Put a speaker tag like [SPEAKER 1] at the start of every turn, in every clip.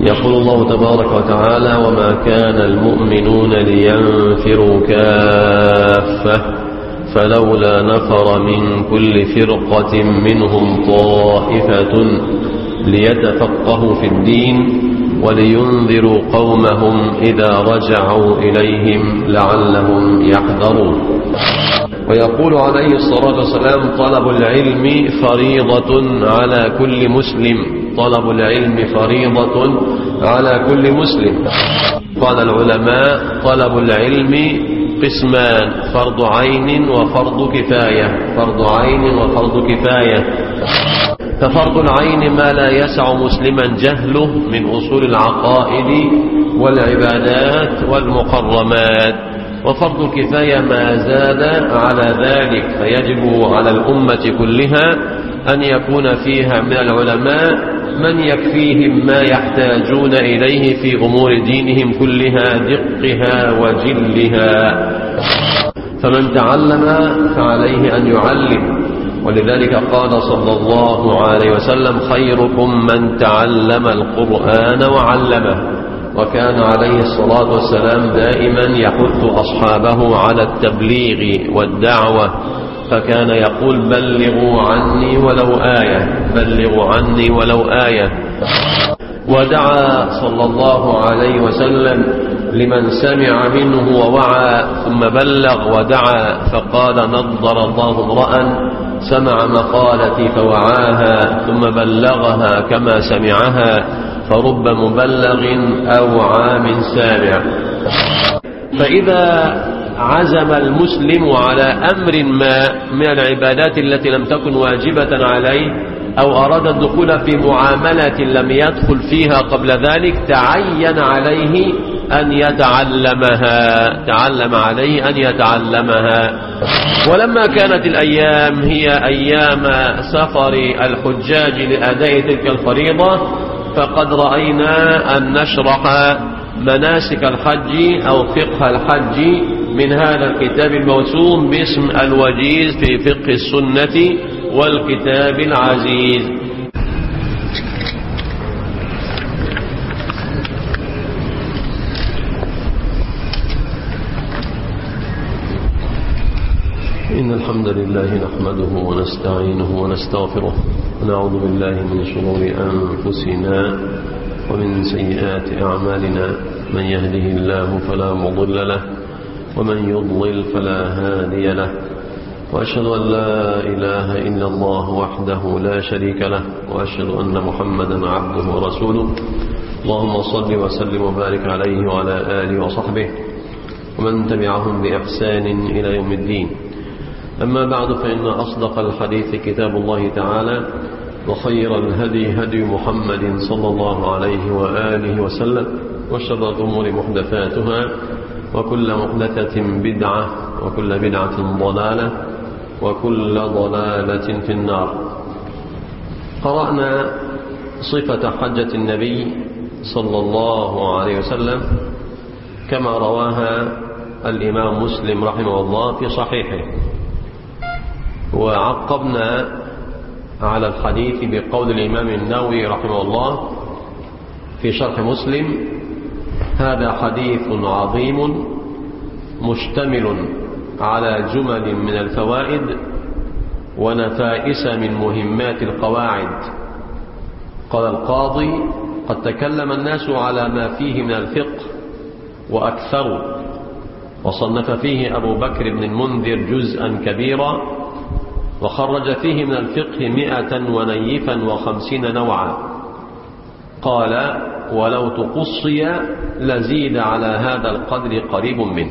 [SPEAKER 1] يقول الله تبارك وتعالى: وما كان المؤمنون لينفروا كافة فلولا نفر من كل فرقة منهم طائفة ليتفقهوا في الدين ولينذروا قومهم إذا رجعوا إليهم لعلهم يحذرون. ويقول عليه الصلاة والسلام: طلب العلم فريضة على كل مسلم. طلب العلم فريضة على كل مسلم. قال العلماء: طلب العلم قسمان: فرض عين وفرض كفاية. فرض عين وفرض كفاية. ففرض العين ما لا يسع مسلما جهله من أصول العقائد والعبادات والمحرمات، وفرض الكفاية ما زاد على ذلك، فيجب على الأمة كلها أن يكون فيها من العلماء من يكفيهم ما يحتاجون إليه في أمور دينهم كلها، دقها وجلها. فمن تعلم فعليه أن يعلم، ولذلك قال صلى الله عليه وسلم: خيركم من تعلم القرآن وعلمه. وكان عليه الصلاة والسلام دائما يحث أصحابه على التبليغ والدعوة، فكان يقول: بلغوا عني ولو آية، بلغوا عني ولو آية. ودعا صلى الله عليه وسلم لمن سمع منه ووعى ثم بلغ ودعا، فقال: نضر الله امرأ سمع مقالتي فوعاها ثم بلغها كما سمعها، فرب مبلغ أوعى من سامع. فإذا عزم المسلم على أمر ما من العبادات التي لم تكن واجبة عليه، أو أراد الدخول في معاملة لم يدخل فيها قبل ذلك، تعين عليه أن يتعلمها. تعلم عليه أن يتعلمها. ولما كانت الأيام هي أيام سفر الحجاج لأداء تلك الفريضة، فقد رأينا أن نشرح مناسك الحج أو فقه الحج من هذا الكتاب الموسوم باسم الوجيز في فقه السنة والكتاب العزيز. إن الحمد لله نحمده ونستعينه ونستغفره، ونعوذ بالله من شرور أنفسنا ومن سيئات أعمالنا. من يهده الله فلا مضل له، ومن يضلل فلا هادي له. وأشهد أن لا إله إلا الله وحده لا شريك له، وأشهد أن محمدا عبده ورسوله. اللهم صل وسلم وبارك عليه وعلى آله وصحبه ومن تبعهم بإحسان إلى يوم الدين. أما بعد، فإن أصدق الحديث كتاب الله تعالى، وخير الهدي هدي محمد صلى الله عليه وآله وسلم، وشر الأمور محدثاتها، وكل محدثة بدعة، وكل بدعة ضلالة، وكل ضلالة في النار. قرأنا صفة حجة النبي صلى الله عليه وسلم كما رواها الإمام مسلم رحمه الله في صحيحه، وعقبنا على الحديث بقول الإمام النووي رحمه الله في شرح مسلم: هذا حديث عظيم مشتمل على جمل من الفوائد ونفائس من مهمات القواعد. قال القاضي: قد تكلم الناس على ما فيه من الفقه وأكثروا، وصنف فيه أبو بكر بن المنذر جزءا كبيرا، وخرج فيه من الفقه 150 نوعا. قال: ولو تقصي لزيد على هذا القدر قريب منه.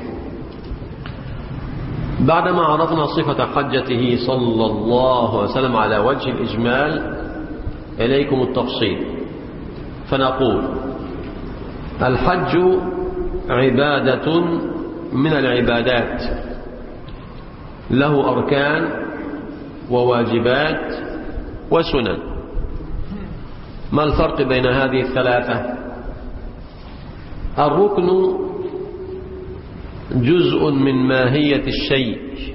[SPEAKER 1] بعدما عرفنا صفة حجته صلى الله عليه وسلم على وجه الإجمال، إليكم التفصيل. فنقول: الحج عبادة من العبادات، له أركان وواجبات وسنن. ما الفرق بين هذه الثلاثة؟ الركن جزء من ماهية الشيء،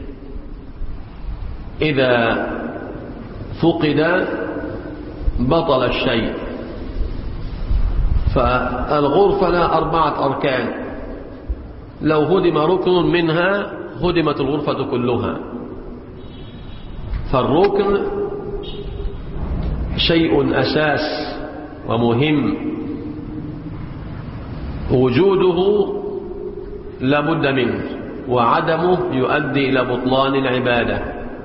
[SPEAKER 1] إذا فقد بطل الشيء، فالغرفة لها 4 أركان، لو هدم ركن منها هدمت الغرفة كلها. فالركن شيء أساس ومهم، وجوده لا بد منه، وعدمه يؤدي إلى بطلان العبادة.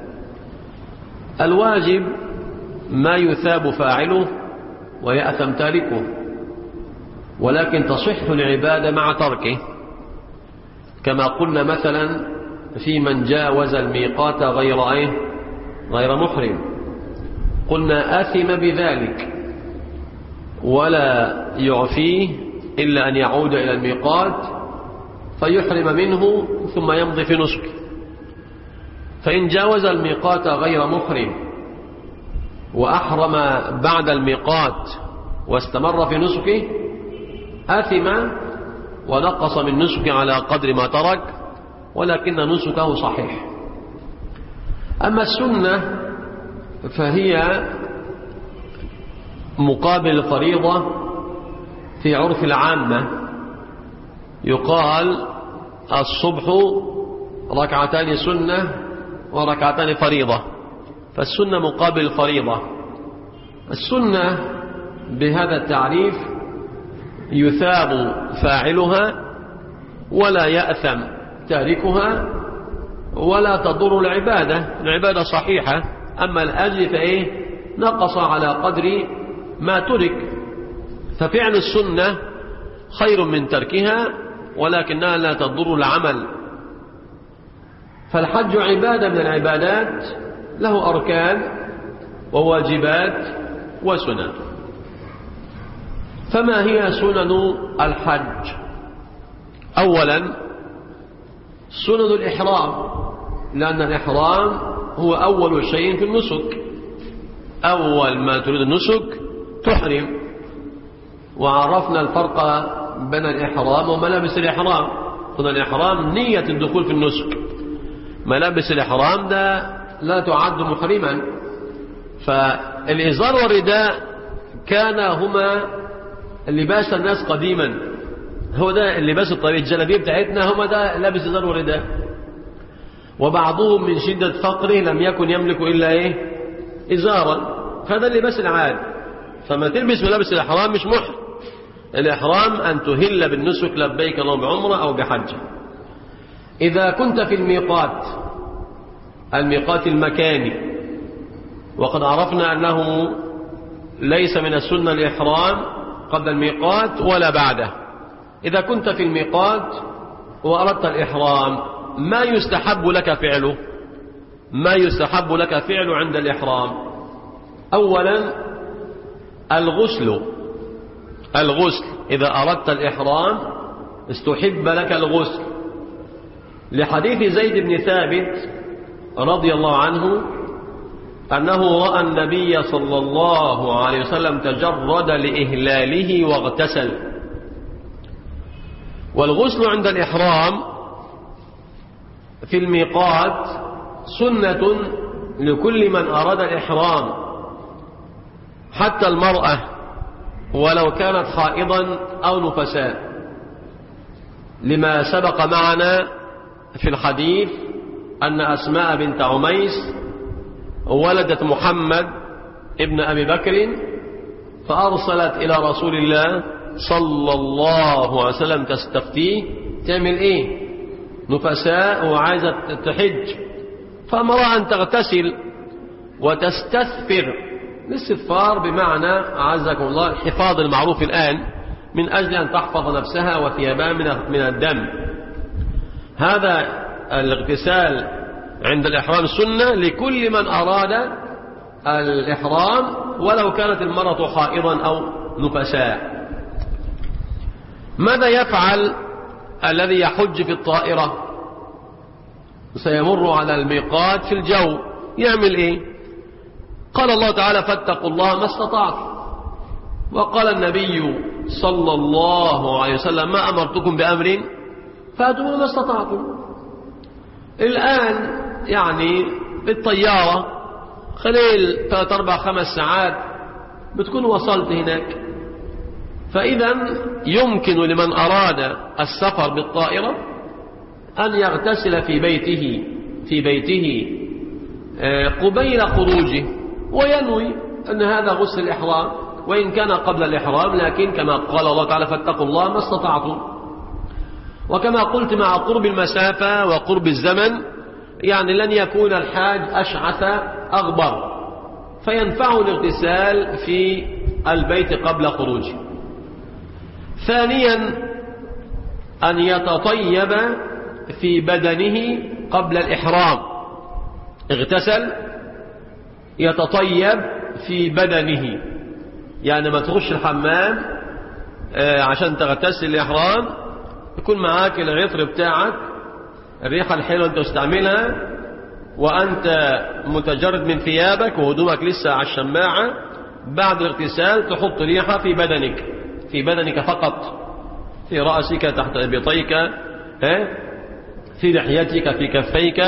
[SPEAKER 1] الواجب ما يثاب فاعله ويأثم تاركه، ولكن تصح العبادة مع تركه، كما قلنا مثلا في من جاوز الميقات غير محرم، قلنا آثم بذلك ولا يعفيه إلا أن يعود إلى الميقات فيحرم منه ثم يمضي في نسك. فإن جاوز الميقات غير محرم وأحرم بعد الميقات واستمر في نسكه آثم ونقص من نسكه على قدر ما ترك، ولكن نسكه صحيح. أما السنة فهي مقابل الفريضة في عرف العامة، يقال الصبح 2 سنة و2 فريضة، فالسنة مقابل الفريضة. السنة بهذا التعريف يثاب فاعلها ولا يأثم تاركها ولا تضر العبادة صحيحة. أما الأجر فإيه نقص على قدر ما ترك، ففعل السنة خير من تركها ولكنها لا تضر العمل. فالحج عبادة من العبادات، له أركان وواجبات وسنن. فما هي سنن الحج؟ أولا سنن الإحرام، لأن الإحرام هو أول شيء في النسك، أول ما تريد النسك تحرم. وعرفنا الفرق بين الإحرام وملابس الإحرام. قلنا الإحرام نية الدخول في النسك، ملابس الإحرام ده لا تعد محرما. فالإزار والرداء كان هما اللباس الناس قديما، هو ده اللباس الطبيعي، الجلابيه بتاعتنا هما ده لابس إزار ورداء. وبعضهم من شدة فقره لم يكن يملك إلا إزارا، فهذا اللباس العادي. فما تلبس ملابس الإحرام مش محرم. الإحرام أن تهل بالنسك لبيك اللهم بعمرة أو بحج. إذا كنت في الميقات المكاني، وقد عرفنا أنه ليس من السنة الإحرام قبل الميقات ولا بعده. إذا كنت في الميقات وأردت الإحرام، ما يستحب لك فعله؟ ما يستحب لك فعله عند الإحرام؟ أولا الغسل. إذا أردت الإحرام استحب لك الغسل، لحديث زيد بن ثابت رضي الله عنه أنه رأى النبي صلى الله عليه وسلم تجرد لإهلاله واغتسل. والغسل عند الإحرام في الميقات سنة لكل من أراد الإحرام، حتى المرأة ولو كانت حائضا أو نفساء، لما سبق معنا في الحديث أن أسماء بنت عميس ولدت محمد ابن أبي بكر، فأرسلت إلى رسول الله صلى الله عليه وسلم تستفتيه تعمل إيه؟ نفساء وعايزة تحج، فأمرها أن تغتسل وتستثفر. الاستثفار بمعنى أعزكم الله الحفاظ المعروف الآن، من أجل أن تحفظ نفسها وثيابها من الدم. هذا الاغتسال عند الإحرام سنة لكل من أراد الإحرام ولو كانت المرأة حائضا أو نفساء. ماذا يفعل الذي يحج في الطائرة؟ سيمر على الميقات في الجو، يعمل إيه؟ قال الله تعالى فاتقوا الله ما استطعتم، وقال النبي صلى الله عليه وسلم ما أمرتكم بأمر فأتوا ما استطعتم. الآن يعني بالطيارة خلال 3 4 5 ساعات بتكون وصلت هناك، فإذا يمكن لمن أراد السفر بالطائرة أن يغتسل في بيته قبيل خروجه، وينوي أن هذا غسل الإحرام، وإن كان قبل الإحرام، لكن كما قال الله تعالى فاتقوا الله ما استطعتم. وكما قلت مع قرب المسافة وقرب الزمن يعني لن يكون الحاج أشعث أغبر، فينفعه الاغتسال في البيت قبل خروجه. ثانيا أن يتطيب في بدنه قبل الإحرام، اغتسل يتطيب في بدنه، يعني ما تخش الحمام عشان تغتسل الإحرام يكون معاك العطر بتاعك، الريحة الحلوة أنت تستعملها وأنت متجرد من ثيابك وهدومك لسه على الشماعة، بعد الاغتسال تحط ريحة في بدنك فقط، في رأسك، تحت إبطيك، في لحيتك، في كفيك،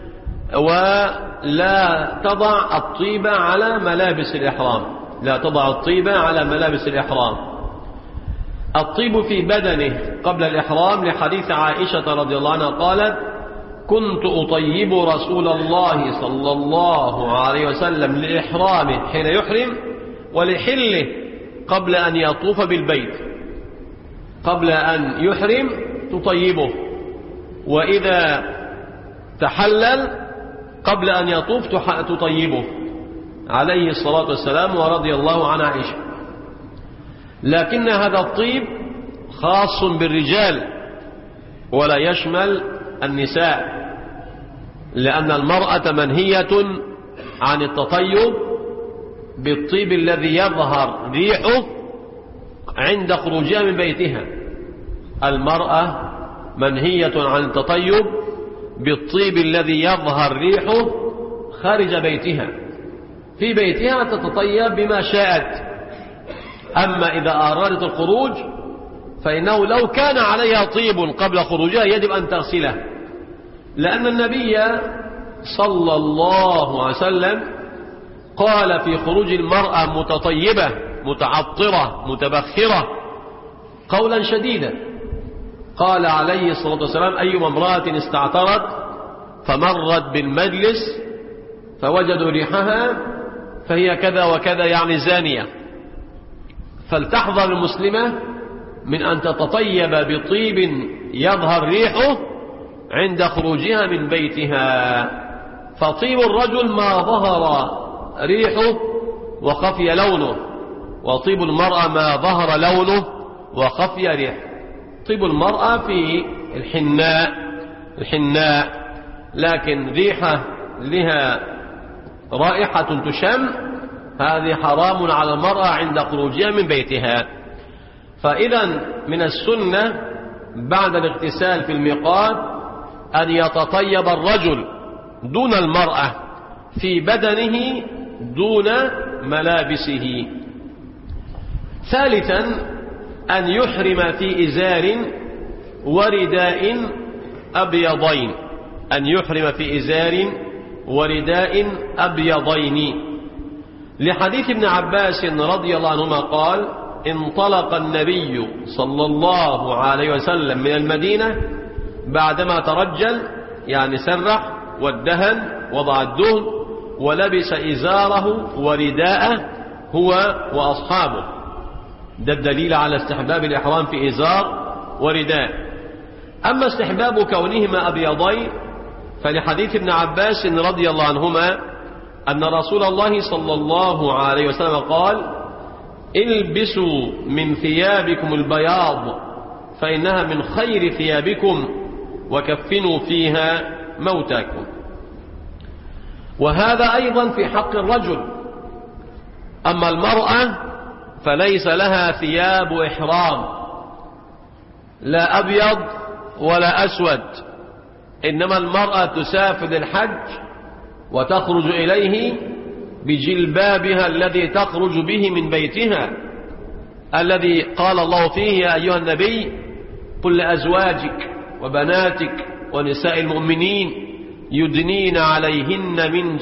[SPEAKER 1] ولا تضع الطيب على ملابس الإحرام، لا تضع الطيب على ملابس الإحرام. الطيب في بدنه قبل الإحرام لحديث عائشة رضي الله عنها قالت: كنت أطيب رسول الله صلى الله عليه وسلم لإحرامه حين يحرم ولحله قبل أن يطوف بالبيت، قبل أن يحرم تطيبه، وإذا تحلل قبل أن يطوف تطيبه عليه الصلاة والسلام ورضي الله عن عائشة. لكن هذا الطيب خاص بالرجال ولا يشمل النساء، لأن المرأة منهية عن التطيب بالطيب الذي يظهر ريحه عند خروجها من بيتها. المرأة منهية عن التطيب بالطيب الذي يظهر ريحه خارج بيتها، في بيتها تتطيب بما شاءت. أما إذا أرادت الخروج فإنه لو كان عليها طيب قبل خروجها يجب أن تغسله، لأن النبي صلى الله عليه وسلم قال في خروج المرأة متطيبة متعطرة متبخرة قولا شديدا، قال عليه الصلاة والسلام: أيما امرأة استعطرت فمرت بالمجلس فوجدوا ريحها فهي كذا وكذا، يعني زانية. فلتحذر المسلمة من أن تتطيب بطيب يظهر ريحه عند خروجها من بيتها، فطيب الرجل ما ظهر ريحه وخفي لونه، وطيب المرأة ما ظهر لونه وخفي ريحه. طيب المرأة في الحناء لكن ريحة لها رائحة تشم، هذه حرام على المرأة عند خروجها من بيتها. فإذا من السنة بعد الاغتسال في الميقات أن يتطيب الرجل دون المرأة في بدنه دون ملابسه. ثالثا أن يحرم في إزار ورداء أبيضين، أن يحرم في إزار ورداء أبيضين، لحديث ابن عباس رضي الله عنهما قال: انطلق النبي صلى الله عليه وسلم من المدينة بعدما ترجل، يعني سرح وادهن وضع الدهن ولبس إزاره ورداءه هو وأصحابه. ده الدليل على استحباب الإحرام في إزار ورداء. أما استحباب كونهما أبيضين فلحديث ابن عباس رضي الله عنهما أن رسول الله صلى الله عليه وسلم قال: البسوا من ثيابكم البياض فإنها من خير ثيابكم وكفنوا فيها موتاكم. وهذا أيضا في حق الرجل. أما المرأة فليس لها ثياب إحرام، لا أبيض ولا أسود، إنما المرأة تسافر للحج وتخرج إليه بجلبابها الذي تخرج به من بيتها، الذي قال الله فيه: يا أيها النبي قل لأزواجك وبناتك ونساء المؤمنين يدنين عليهن من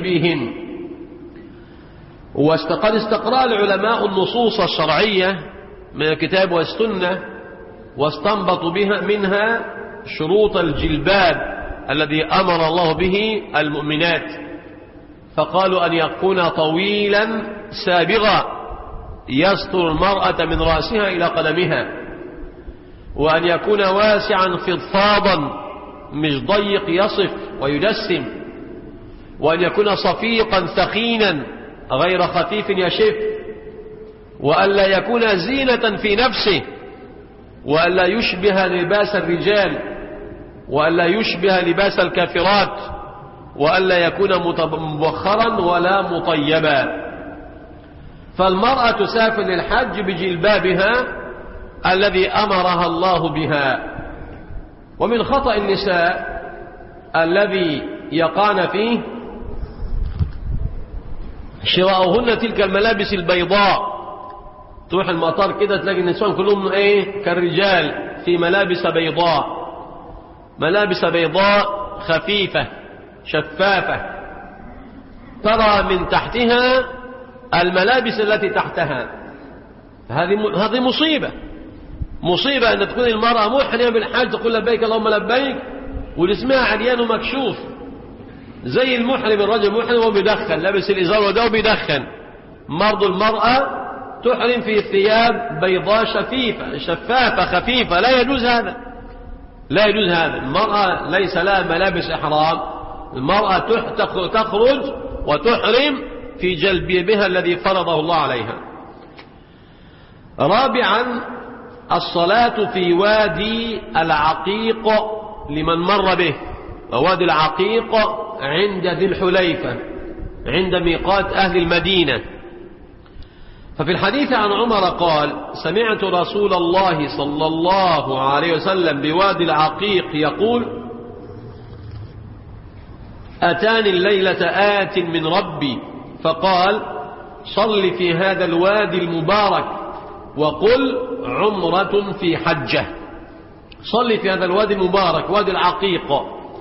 [SPEAKER 1] جلابيبهن. وقد استقرأ العلماء النصوص الشرعية من الكتاب والسنة واستنبطوا منها شروط الجلباب الذي أمر الله به المؤمنات، فقالوا أن يكون طويلا سابغا يستر المرأة من رأسها إلى قدمها، وأن يكون واسعا فضفاضا مش ضيق يصف ويدسم، وأن يكون صفيقا ثخينا غير خفيف يشف، وألا يكون زينة في نفسه، وألا يشبه لباس الرجال، وألا يشبه لباس الكافرات، وألا يكون مبخرا ولا مطيبا. فالمرأة تسافر للحج بجلبابها الذي أمرها الله بها. ومن خطأ النساء الذي يقعن فيه شراؤهن تلك الملابس البيضاء. تروح المطار كده تلاقي النسوان كلهم كالرجال في ملابس بيضاء، ملابس بيضاء خفيفة شفافة، ترى من تحتها الملابس التي تحتها. هذه مصيبة أن تكون المرأة محرمة بالحج تقول لبيك اللهم لبيك وجسمها عريان ومكشوف زي المحرم. الرجل محرم وهو بيدخن، لابس الإزار وده وبيدخن. مرض المرأة تحرم في ثياب بيضاء شفافة خفيفة. لا يجوز هذا. المرأة ليس لها ملابس إحرام. المرأة تخرج وتحرم في جلبيبها الذي فرضه الله عليها. رابعا الصلاة في وادي العقيق لمن مر به. ووادي العقيق عند ذي الحليفة عند ميقات أهل المدينة. ففي الحديث عن عمر قال: سمعت رسول الله صلى الله عليه وسلم بوادي العقيق يقول: أتاني الليلة آت من ربي فقال: صل في هذا الوادي المبارك وقل عمرة في حجة. صل في هذا الوادي المبارك وادي العقيق.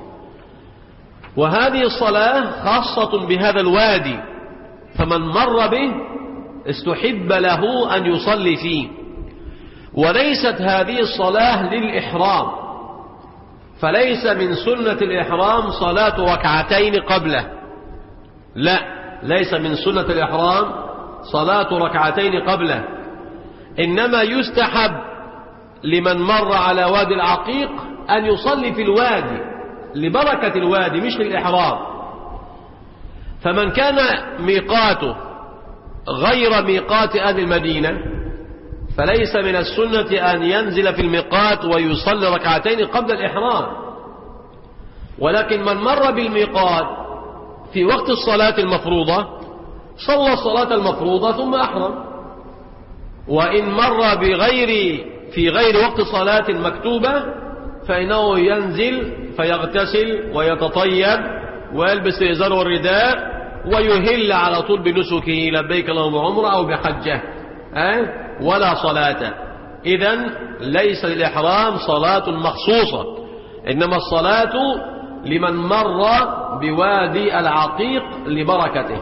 [SPEAKER 1] وهذه الصلاة خاصة بهذا الوادي، فمن مر به استحب له أن يصلي فيه. وليست هذه الصلاة للإحرام، فليس من سنة الإحرام صلاة ركعتين قبله. لا، ليس من سنة الإحرام صلاة ركعتين قبله، إنما يستحب لمن مر على وادي العقيق أن يصلي في الوادي لبركة الوادي مش للإحرام. فمن كان ميقاته غير ميقات أهل المدينة فليس من السنة أن ينزل في الميقات ويصلي ركعتين قبل الإحرام. ولكن من مر بالميقات في وقت الصلاة المفروضة صلى الصلاة المفروضة ثم أحرم. وإن مر في غير وقت صلاة مكتوبة فإنه ينزل فيغتسل ويتطيب ويلبس الإزار والرداء ويهل على طول بنسكه لبيك اللهم عمره أو بحجة ولا صلاة. إذن ليس للإحرام صلاة مخصوصة، إنما الصلاة لمن مر بوادي العقيق لبركته.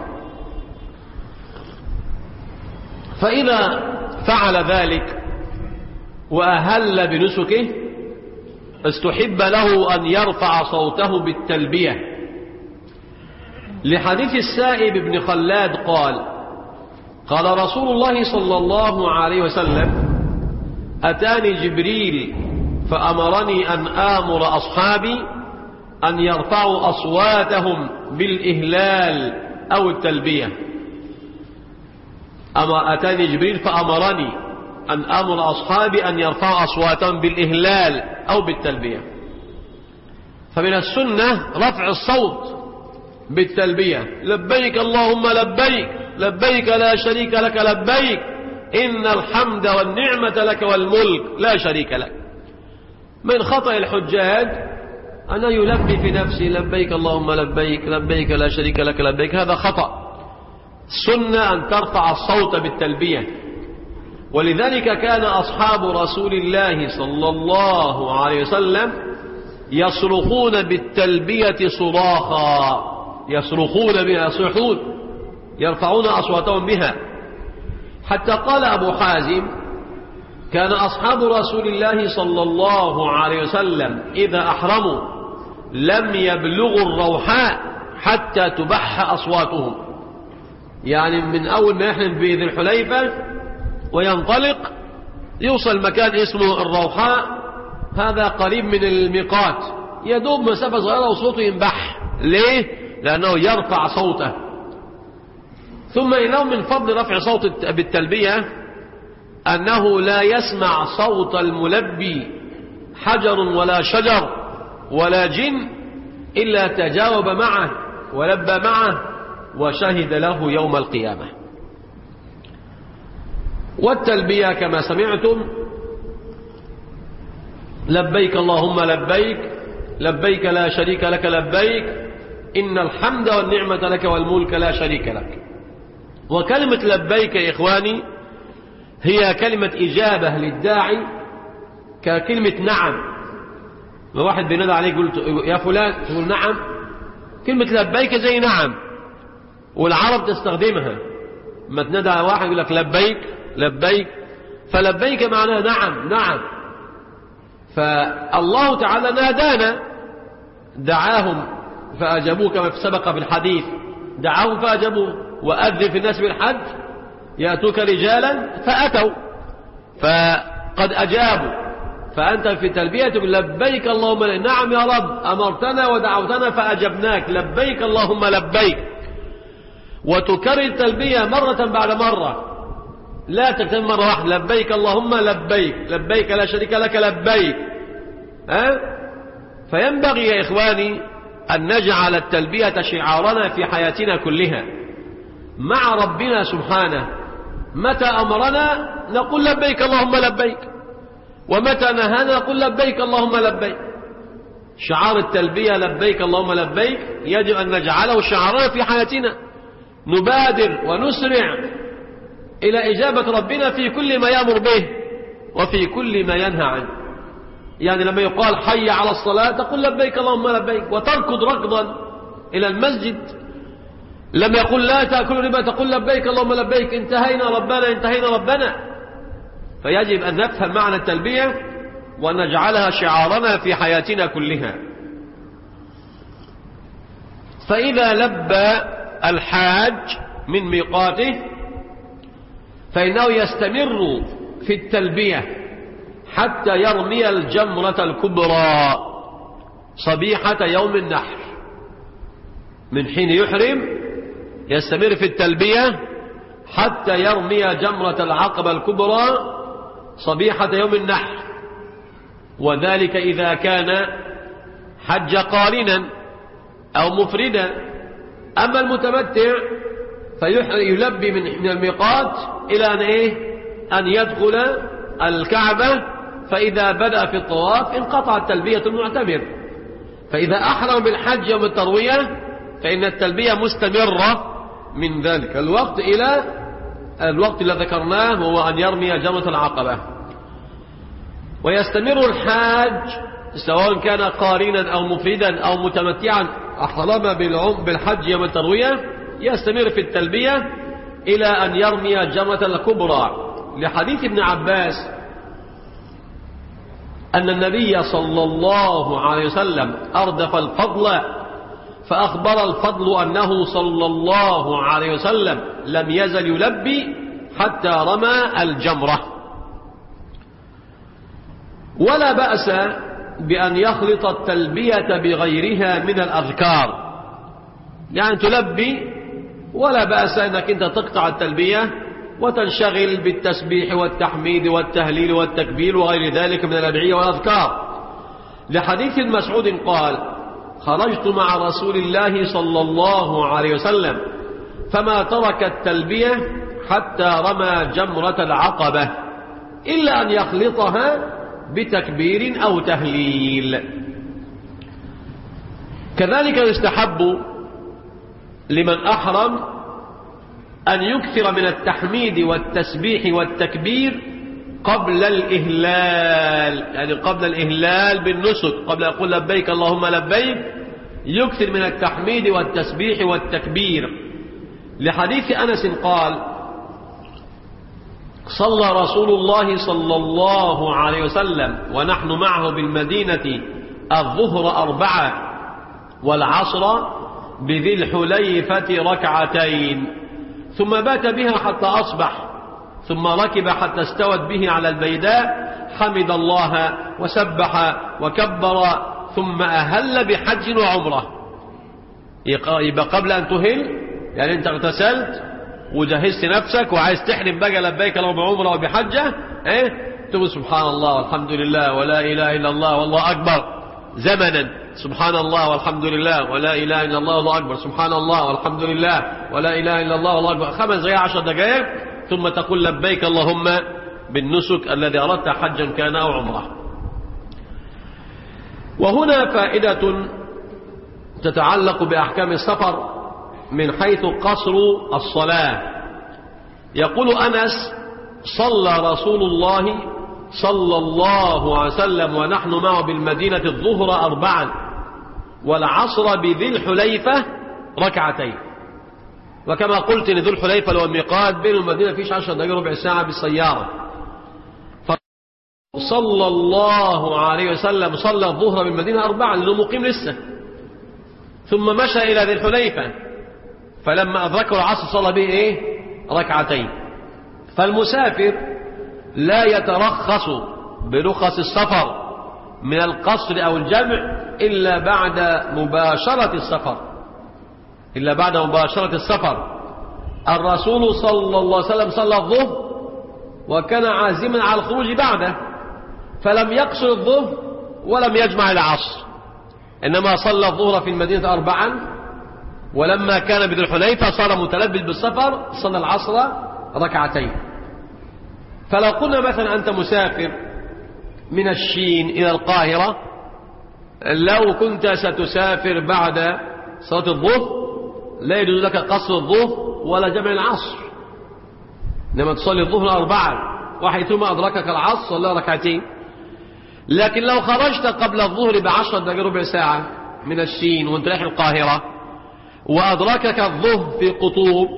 [SPEAKER 1] فإذا فعل ذلك وأهل بنسكه استحب له أن يرفع صوته بالتلبية، لحديث السائب بن خلاد قال رسول الله صلى الله عليه وسلم: أتاني جبريل فأمرني أن آمر أصحابي أن يرفعوا أصواتهم بالإهلال أو التلبية. أتاني جبريل فأمرني أن آمر أصحابي أن يرفعوا أصواتهم بالإهلال أو بالتلبية. فمن السنة رفع الصوت بالتلبية: لبيك اللهم لبيك لبيك لا شريك لك لبيك إن الحمد والنعمة لك والملك لا شريك لك. من خطأ الحجاج أن يلبي في نفسه لبيك اللهم لبيك لبيك لا شريك لك لبيك، هذا خطأ. السنة أن ترفع الصوت بالتلبية. ولذلك كان أصحاب رسول الله صلى الله عليه وسلم يصرخون بالتلبية صراخا، يصرخون بها يرفعون أصواتهم بها، حتى قال أبو حازم: كان أصحاب رسول الله صلى الله عليه وسلم إذا أحرموا لم يبلغوا الروحاء حتى تبح أصواتهم، يعني من أول ما يحرم بذي الحليفة وينطلق يوصل مكان اسمه الروحاء، هذا قريب من الميقات، يدوب مسافة صغيرة وصوته ينبح. ليه؟ لأنه يرفع صوته. ثم إنه من فضل رفع صوت بالتلبية أنه لا يسمع صوت الملبي حجر ولا شجر ولا جن إلا تجاوب معه ولبى معه وشهد له يوم القيامة. والتلبية كما سمعتم: لبيك اللهم لبيك، لبيك لا شريك لك لبيك، إن الحمد والنعمة لك والملك لا شريك لك. وكلمة لبيك يا إخواني هي كلمة إجابة للداعي، ككلمة نعم. واحد بينادى عليك قلت يا فلان، تقول نعم. كلمة لبيك زي نعم، والعرب تستخدمها. ما تنادى على واحد يقول لك لبيك لبيك، فلبيك معناه نعم نعم. فالله تعالى نادانا، دعاهم فأجابوه كما سبق في الحديث، دعاهم فأجابوه. وأذن في الناس بالحج يأتوك رجالا فأتوا، فقد أجابوا. فأنت في تلبية تقول لبيك اللهم نعم يا رب، أمرتنا ودعوتنا فأجبناك، لبيك اللهم لبيك. وتكرر التلبية مرة بعد مرة، لا تكتب مرة واحدة لبيك اللهم لبيك، لبيك لا شريك لك لبيك. فينبغي يا إخواني أن نجعل التلبية شعارنا في حياتنا كلها مع ربنا سبحانه. متى أمرنا نقول لبيك اللهم لبيك، ومتى نهانا نقول لبيك اللهم لبيك. شعار التلبية لبيك اللهم لبيك يجب أن نجعله شعارنا في حياتنا، نبادر ونسرع إلى إجابة ربنا في كل ما يأمر به وفي كل ما ينهى عنه. يعني لما يقال حي على الصلاة تقول لبيك اللهم لبيك، وتركض ركضا إلى المسجد. لما يقول لا تأكل ربا تقول لبيك اللهم لبيك، انتهينا ربنا انتهينا ربنا. فيجب أن نفهم معنى التلبية وأن نجعلها شعارنا في حياتنا كلها. فإذا لبى الحاج من ميقاته فإنه يستمر في التلبية حتى يرمي الجمرة الكبرى صبيحة يوم النحر. من حين يحرم يستمر في التلبية حتى يرمي جمرة العقبة الكبرى صبيحة يوم النحر، وذلك إذا كان حج قارنا أو مفردا. أما المتمتع فيلبي من الميقات إلى أن يدخل الكعبة، فإذا بدأ في الطواف انقطعت تلبية المعتمر. فإذا أحرم بالحج يوم التروية فإن التلبية مستمرة من ذلك الوقت إلى الوقت الذي ذكرناه، هو أن يرمي جمرة العقبة. ويستمر الحاج سواء كان قارنا أو مفردا أو متمتعا أحرم بالحج يوم التروية، يستمر في التلبية إلى أن يرمي جمرة الكبرى، لحديث ابن عباس أن النبي صلى الله عليه وسلم أردف الفضل، فأخبر الفضل أنه صلى الله عليه وسلم لم يزل يلبي حتى رمى الجمرة. ولا بأس بأن يخلط التلبية بغيرها من الأذكار، يعني تلبي ولا بأس أنك أنت تقطع التلبية وتنشغل بالتسبيح والتحميد والتهليل والتكبير وغير ذلك من الأدعية والأذكار. لحديث مسعود قال: خرجت مع رسول الله صلى الله عليه وسلم فما ترك التلبية حتى رمى جمرة العقبة إلا أن يخلطها بتكبير أو تهليل. كذلك يستحب لمن أحرم أن يكثر من التحميد والتسبيح والتكبير قبل الإهلال، يعني قبل الإهلال بالنسك، قبل أن يقول لبيك اللهم لبيك يكثر من التحميد والتسبيح والتكبير. لحديث أنس قال: صلى رسول الله صلى الله عليه وسلم ونحن معه بالمدينة الظهر 4 والعصر بذي الحليفة 2 ثم بات بها حتى أصبح ثم ركب حتى استوت به على البيداء حمد الله وسبح وكبر ثم أهل بحج وعمرة. يبقى قبل أن تهل يعني أنت اغتسلت وجهزت نفسك وعايز تحرم بقى لبيك لو بعمرة أو بحجة تقول سبحان الله والحمد لله ولا إله إلا الله والله أكبر زمنا، سبحان الله والحمد لله ولا إله إلا الله والله أكبر، سبحان الله والحمد لله ولا إله إلا الله والله أكبر، 5 دقائق 10 دقائق، ثم تقول لبيك اللهم بالنسك الذي أردت حجا كان أو عمره. وهنا فائدة تتعلق بأحكام السفر من حيث قصر الصلاة. يقول أنس: صلى رسول الله صلى الله عليه وسلم ونحن معه بالمدينة الظهر 4 والعصر بذي الحليفة 2. وكما قلت ان ذو الحليفة لو الميقات بين المدينة فيش 10 دقائق ربع ساعة بالسيارة. صلى الله عليه وسلم صلى الظهر بالمدينة 4 لأنه مقيم لسه، ثم مشى إلى ذي الحليفة، فلما أدركه العصر صلى به 2. فالمسافر لا يترخص برخص السفر من القصر أو الجمع إلا بعد مباشرة السفر. الرسول صلى الله عليه وسلم صلى الظهر وكان عازما على الخروج بعده، فلم يقصر الظهر ولم يجمع العصر، إنما صلى الظهر في المدينة 4 ولما كان بذي الحليفة صار متلبس بالسفر صلى العصر 2. فلو قلنا مثلا أنت مسافر من الشين إلى القاهرة، لو كنت ستسافر بعد صلاة الظهر لا يجوز لك قصر الظهر ولا جمع العصر، إنما تصلي الظهر 4 وحيثما أدركك العصر صلى 2. لكن لو خرجت قبل الظهر ب10 دقائق ربع ساعة من الشين وانت رايح القاهرة وأدركك الظهر في قطوب،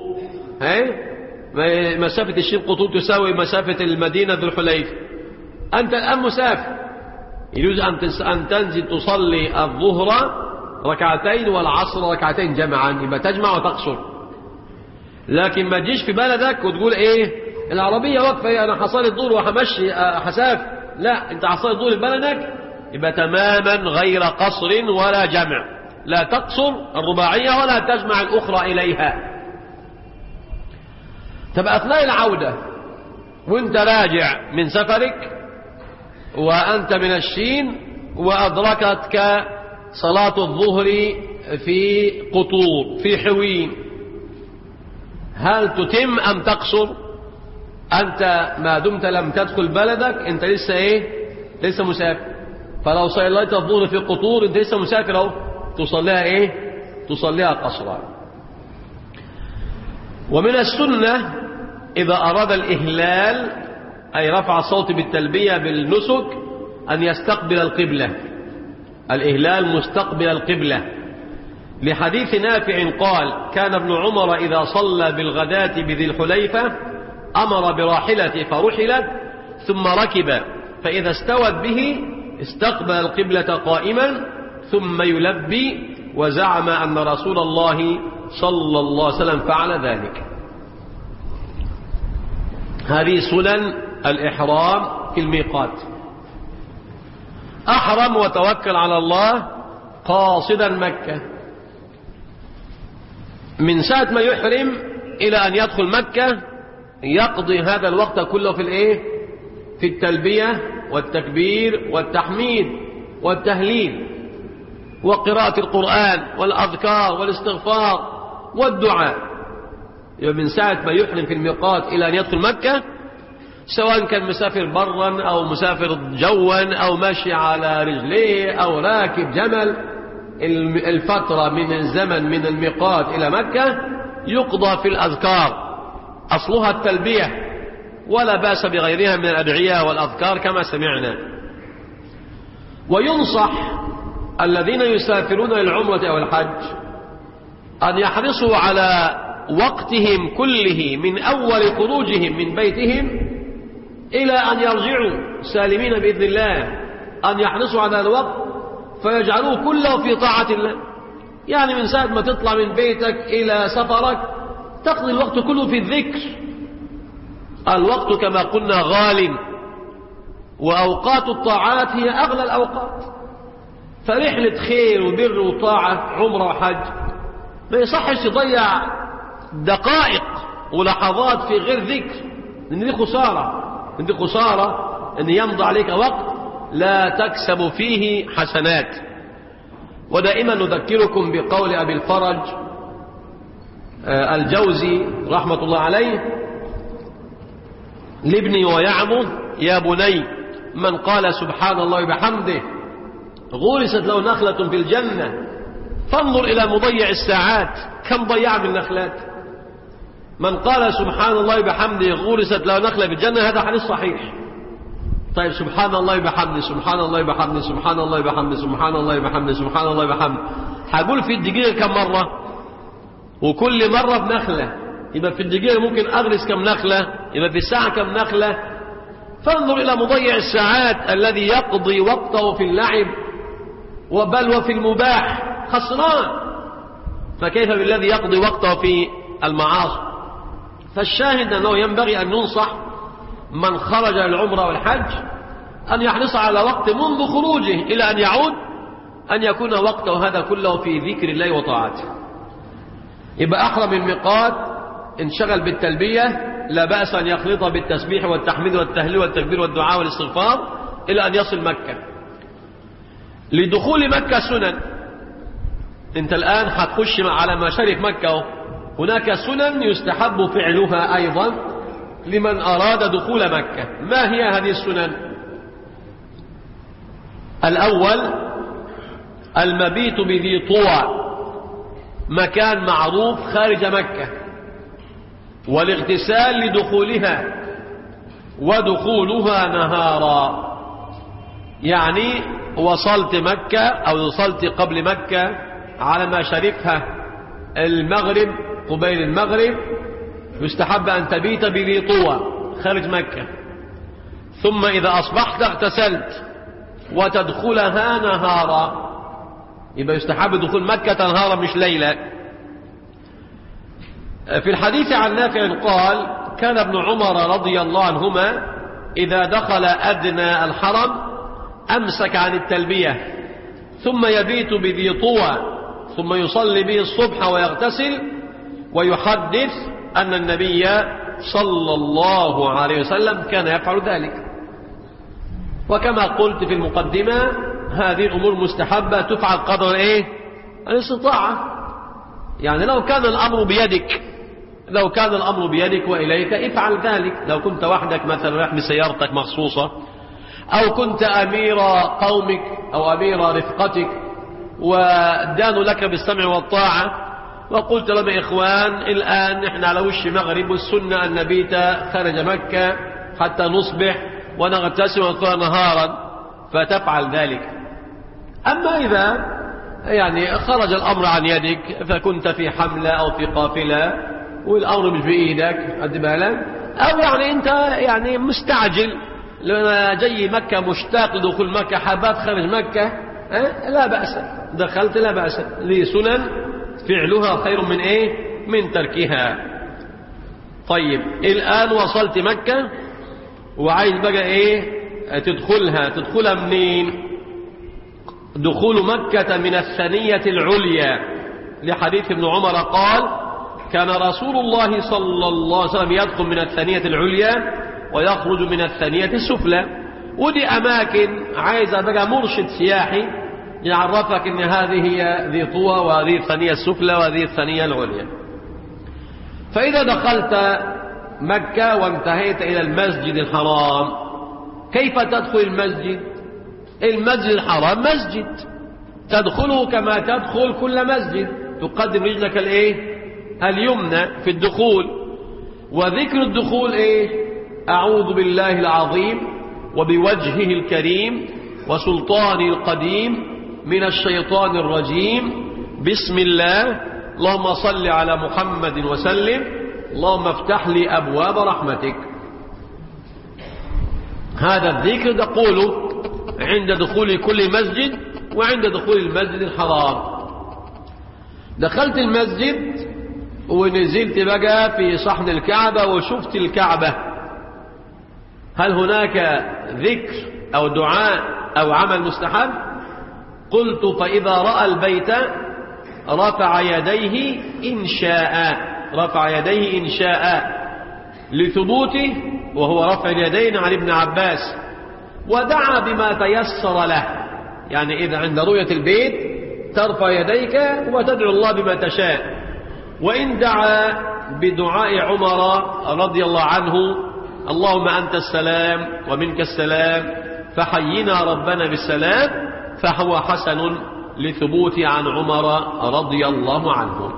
[SPEAKER 1] مسافة الشين قطوب تساوي مسافة المدينة ذو الحليفة، أنت الآن مسافر، يجوز أن تنزل تصلي الظهر 2 والعصر 2 جمعا، يبقى تجمع وتقصر. لكن ما تجيش في بلدك وتقول العربية واقفة أنا حصلي الظهر وحمشي حساف، لا، أنت حصلي الظهر في بلدك يبقى تماما غير قصر ولا جمع، لا تقصر الرباعية ولا تجمع الأخرى إليها. تبقى أثناء العودة وانت راجع من سفرك وأنت من الشين وأدركتك صلاة الظهر في قطور في حوين، هل تتم أم تقصر؟ أنت ما دمت لم تدخل بلدك أنت لسه مسافر، فلو صليت الظهر في قطور أنت لسه مسافر أهو، تصليها قصرا. ومن السنة إذا أراد الإهلال أي رفع الصوت بالتلبية بالنسك أن يستقبل القبلة، الإهلال مستقبل القبلة، لحديث نافع قال: كان ابن عمر إذا صلى بالغداة بذي الحليفة أمر براحلته فرحلت ثم ركب، فإذا استوت به استقبل القبلة قائما ثم يلبي، وزعم أن رسول الله صلى الله عليه وسلم فعل ذلك. هذه سنن الإحرام في الميقات. أحرم وتوكل على الله قاصدا مكة، من ساعة ما يحرم إلى أن يدخل مكة يقضي هذا الوقت كله في التلبية والتكبير والتحميد والتهليل وقراءة القرآن والأذكار والاستغفار والدعاء. من ساعة ما يحرم في الميقات إلى أن يدخل مكة، سواء كان مسافر برا أو مسافر جوا أو ماشي على رجليه أو راكب جمل، الفترة من الزمن من الميقات إلى مكة يقضى في الأذكار، أصلها التلبية ولا بأس بغيرها من الأدعية والأذكار كما سمعنا. وينصح الذين يسافرون للعمرة أو الحج أن يحرصوا على وقتهم كله من أول خروجهم من بيتهم إلى أن يرجعوا سالمين بإذن الله، أن يحرصوا على الوقت فيجعلوه كله في طاعة الله. يعني من ساعة ما تطلع من بيتك إلى سفرك تقضي الوقت كله في الذكر. الوقت كما قلنا غال، وأوقات الطاعات هي أغلى الأوقات. فرحلة خير وبر وطاعة، عمره وحج، ما يصحش تضيع دقائق ولحظات في غير ذكر، لأن دي خسارة، أن يمضي عليك وقت لا تكسب فيه حسنات. ودائما نذكركم بقول أبي الفرج الجوزي رحمة الله عليه لابني ويعمه: يا بني، من قال سبحان الله وبحمده غرست له نخلة في الجنة، فانظر إلى مضيع الساعات كم ضيع من نخلات. من قال سبحان الله وبحمده غرست له نخلة في الجنة، هذا حديث صحيح. طيب سبحان الله وبحمده، سبحان الله وبحمده، سبحان الله وبحمده، سبحان الله وبحمده، سبحان الله وبحمده، هقول في الدقيقة كم مرة؟ وكل مرة بنخلة، يبقى في الدقيقة ممكن أغرس كم نخلة، يبقى في الساعة كم نخلة. فانظر إلى مضيع الساعات الذي يقضي وقته في اللعب وبل وفي المباح، خسران، فكيف بالذي يقضي وقته في المعاصي؟ فالشاهد أنه ينبغي أن ننصح من خرج للعمرة والحج أن يحرص على وقت منذ خروجه إلى أن يعود أن يكون وقته هذا كله في ذكر الله وطاعته. يبقى أحرم الميقات، انشغل بالتلبية، لا بأس أن يخلطها بالتسبيح والتحميد والتهليل والتكبير والدعاء والاستغفار إلى أن يصل مكة. لدخول مكة سنن، انت الآن هتخش على مشارف مكة، هناك سنن يستحب فعلها أيضا لمن أراد دخول مكة. ما هي هذه السنن؟ الأول المبيت بذي طوى، مكان معروف خارج مكة، والاغتسال لدخولها، ودخولها نهارا. يعني وصلت مكة أو وصلت قبل مكة على ما شرفها المغرب، قبيل المغرب، يستحب أن تبيت بذي طوى خارج مكة، ثم إذا أصبحت اغتسلت وتدخلها نهارا. يبقى يستحب دخول مكة نهارا مش ليلة. في الحديث عن نافع قال: كان ابن عمر رضي الله عنهما إذا دخل أدنى الحرم أمسك عن التلبية، ثم يبيت بذي طوى، ثم يصلي به الصبح ويغتسل ويحدث أن النبي صلى الله عليه وسلم كان يفعل ذلك. وكما قلت في المقدمة، هذه الأمور مستحبة تفعل قدر الاستطاعة. يعني لو كان الأمر بيدك وإليك افعل ذلك. لو كنت وحدك مثلا رايح بسيارتك مخصوصة، أو كنت أمير قومك أو أمير رفقتك ودانوا لك بالسمع والطاعة، وقلت لهم: إخوان، الآن نحن على وش مغرب، والسنة أن نبيت خارج مكة حتى نصبح ونغتسل ونكون نهارا، فتفعل ذلك. أما إذا خرج الأمر عن يدك، فكنت في حملة أو في قافلة والأمر مش بإيدك، قد بالك، أو أنت مستعجل، لما جاي مكة مشتاق لدخول مكة، حابات خارج مكة، لا بأس، دخلت لا بأس، لي سنن فعلها خير من من تركها. طيب الآن وصلت مكة وعايز بقى تدخلها منين؟ دخول مكة من الثنية العليا، لحديث ابن عمر قال: كان رسول الله صلى الله عليه وسلم يدخل من الثنية العليا ويخرج من الثنية السفلى. ودي أماكن عايزة بقى مرشد سياحي يعرفك ان هذه هي ذي طوى، وهذه الثنية السفلى، وهذه الثنية العليا. فإذا دخلت مكة وانتهيت إلى المسجد الحرام، كيف تدخل المسجد؟ المسجد الحرام مسجد تدخله كما تدخل كل مسجد، تقدم رجلك اليمنى في الدخول. وذكر الدخول أعوذ بالله العظيم وبوجهه الكريم وسلطانه القديم من الشيطان الرجيم، بسم الله، اللهم صل على محمد وسلم، اللهم افتح لي أبواب رحمتك. هذا الذكر تقوله عند دخول كل مسجد وعند دخول المسجد الحرام. دخلت المسجد ونزلت بقى في صحن الكعبة وشفت الكعبة، هل هناك ذكر أو دعاء أو عمل مستحب؟ قلت فإذا رأى البيت رفع يديه إن شاء، رفع يديه إن شاء، لثبوته وهو رفع اليدين عن ابن عباس، ودعا بما تيسر له. يعني إذا عند رؤية البيت ترفع يديك وتدعو الله بما تشاء. وإن دعا بدعاء عمر رضي الله عنه اللهم أنت السلام ومنك السلام فحينا ربنا بالسلام، فهو حسن لثبوت عن عمر رضي الله عنه.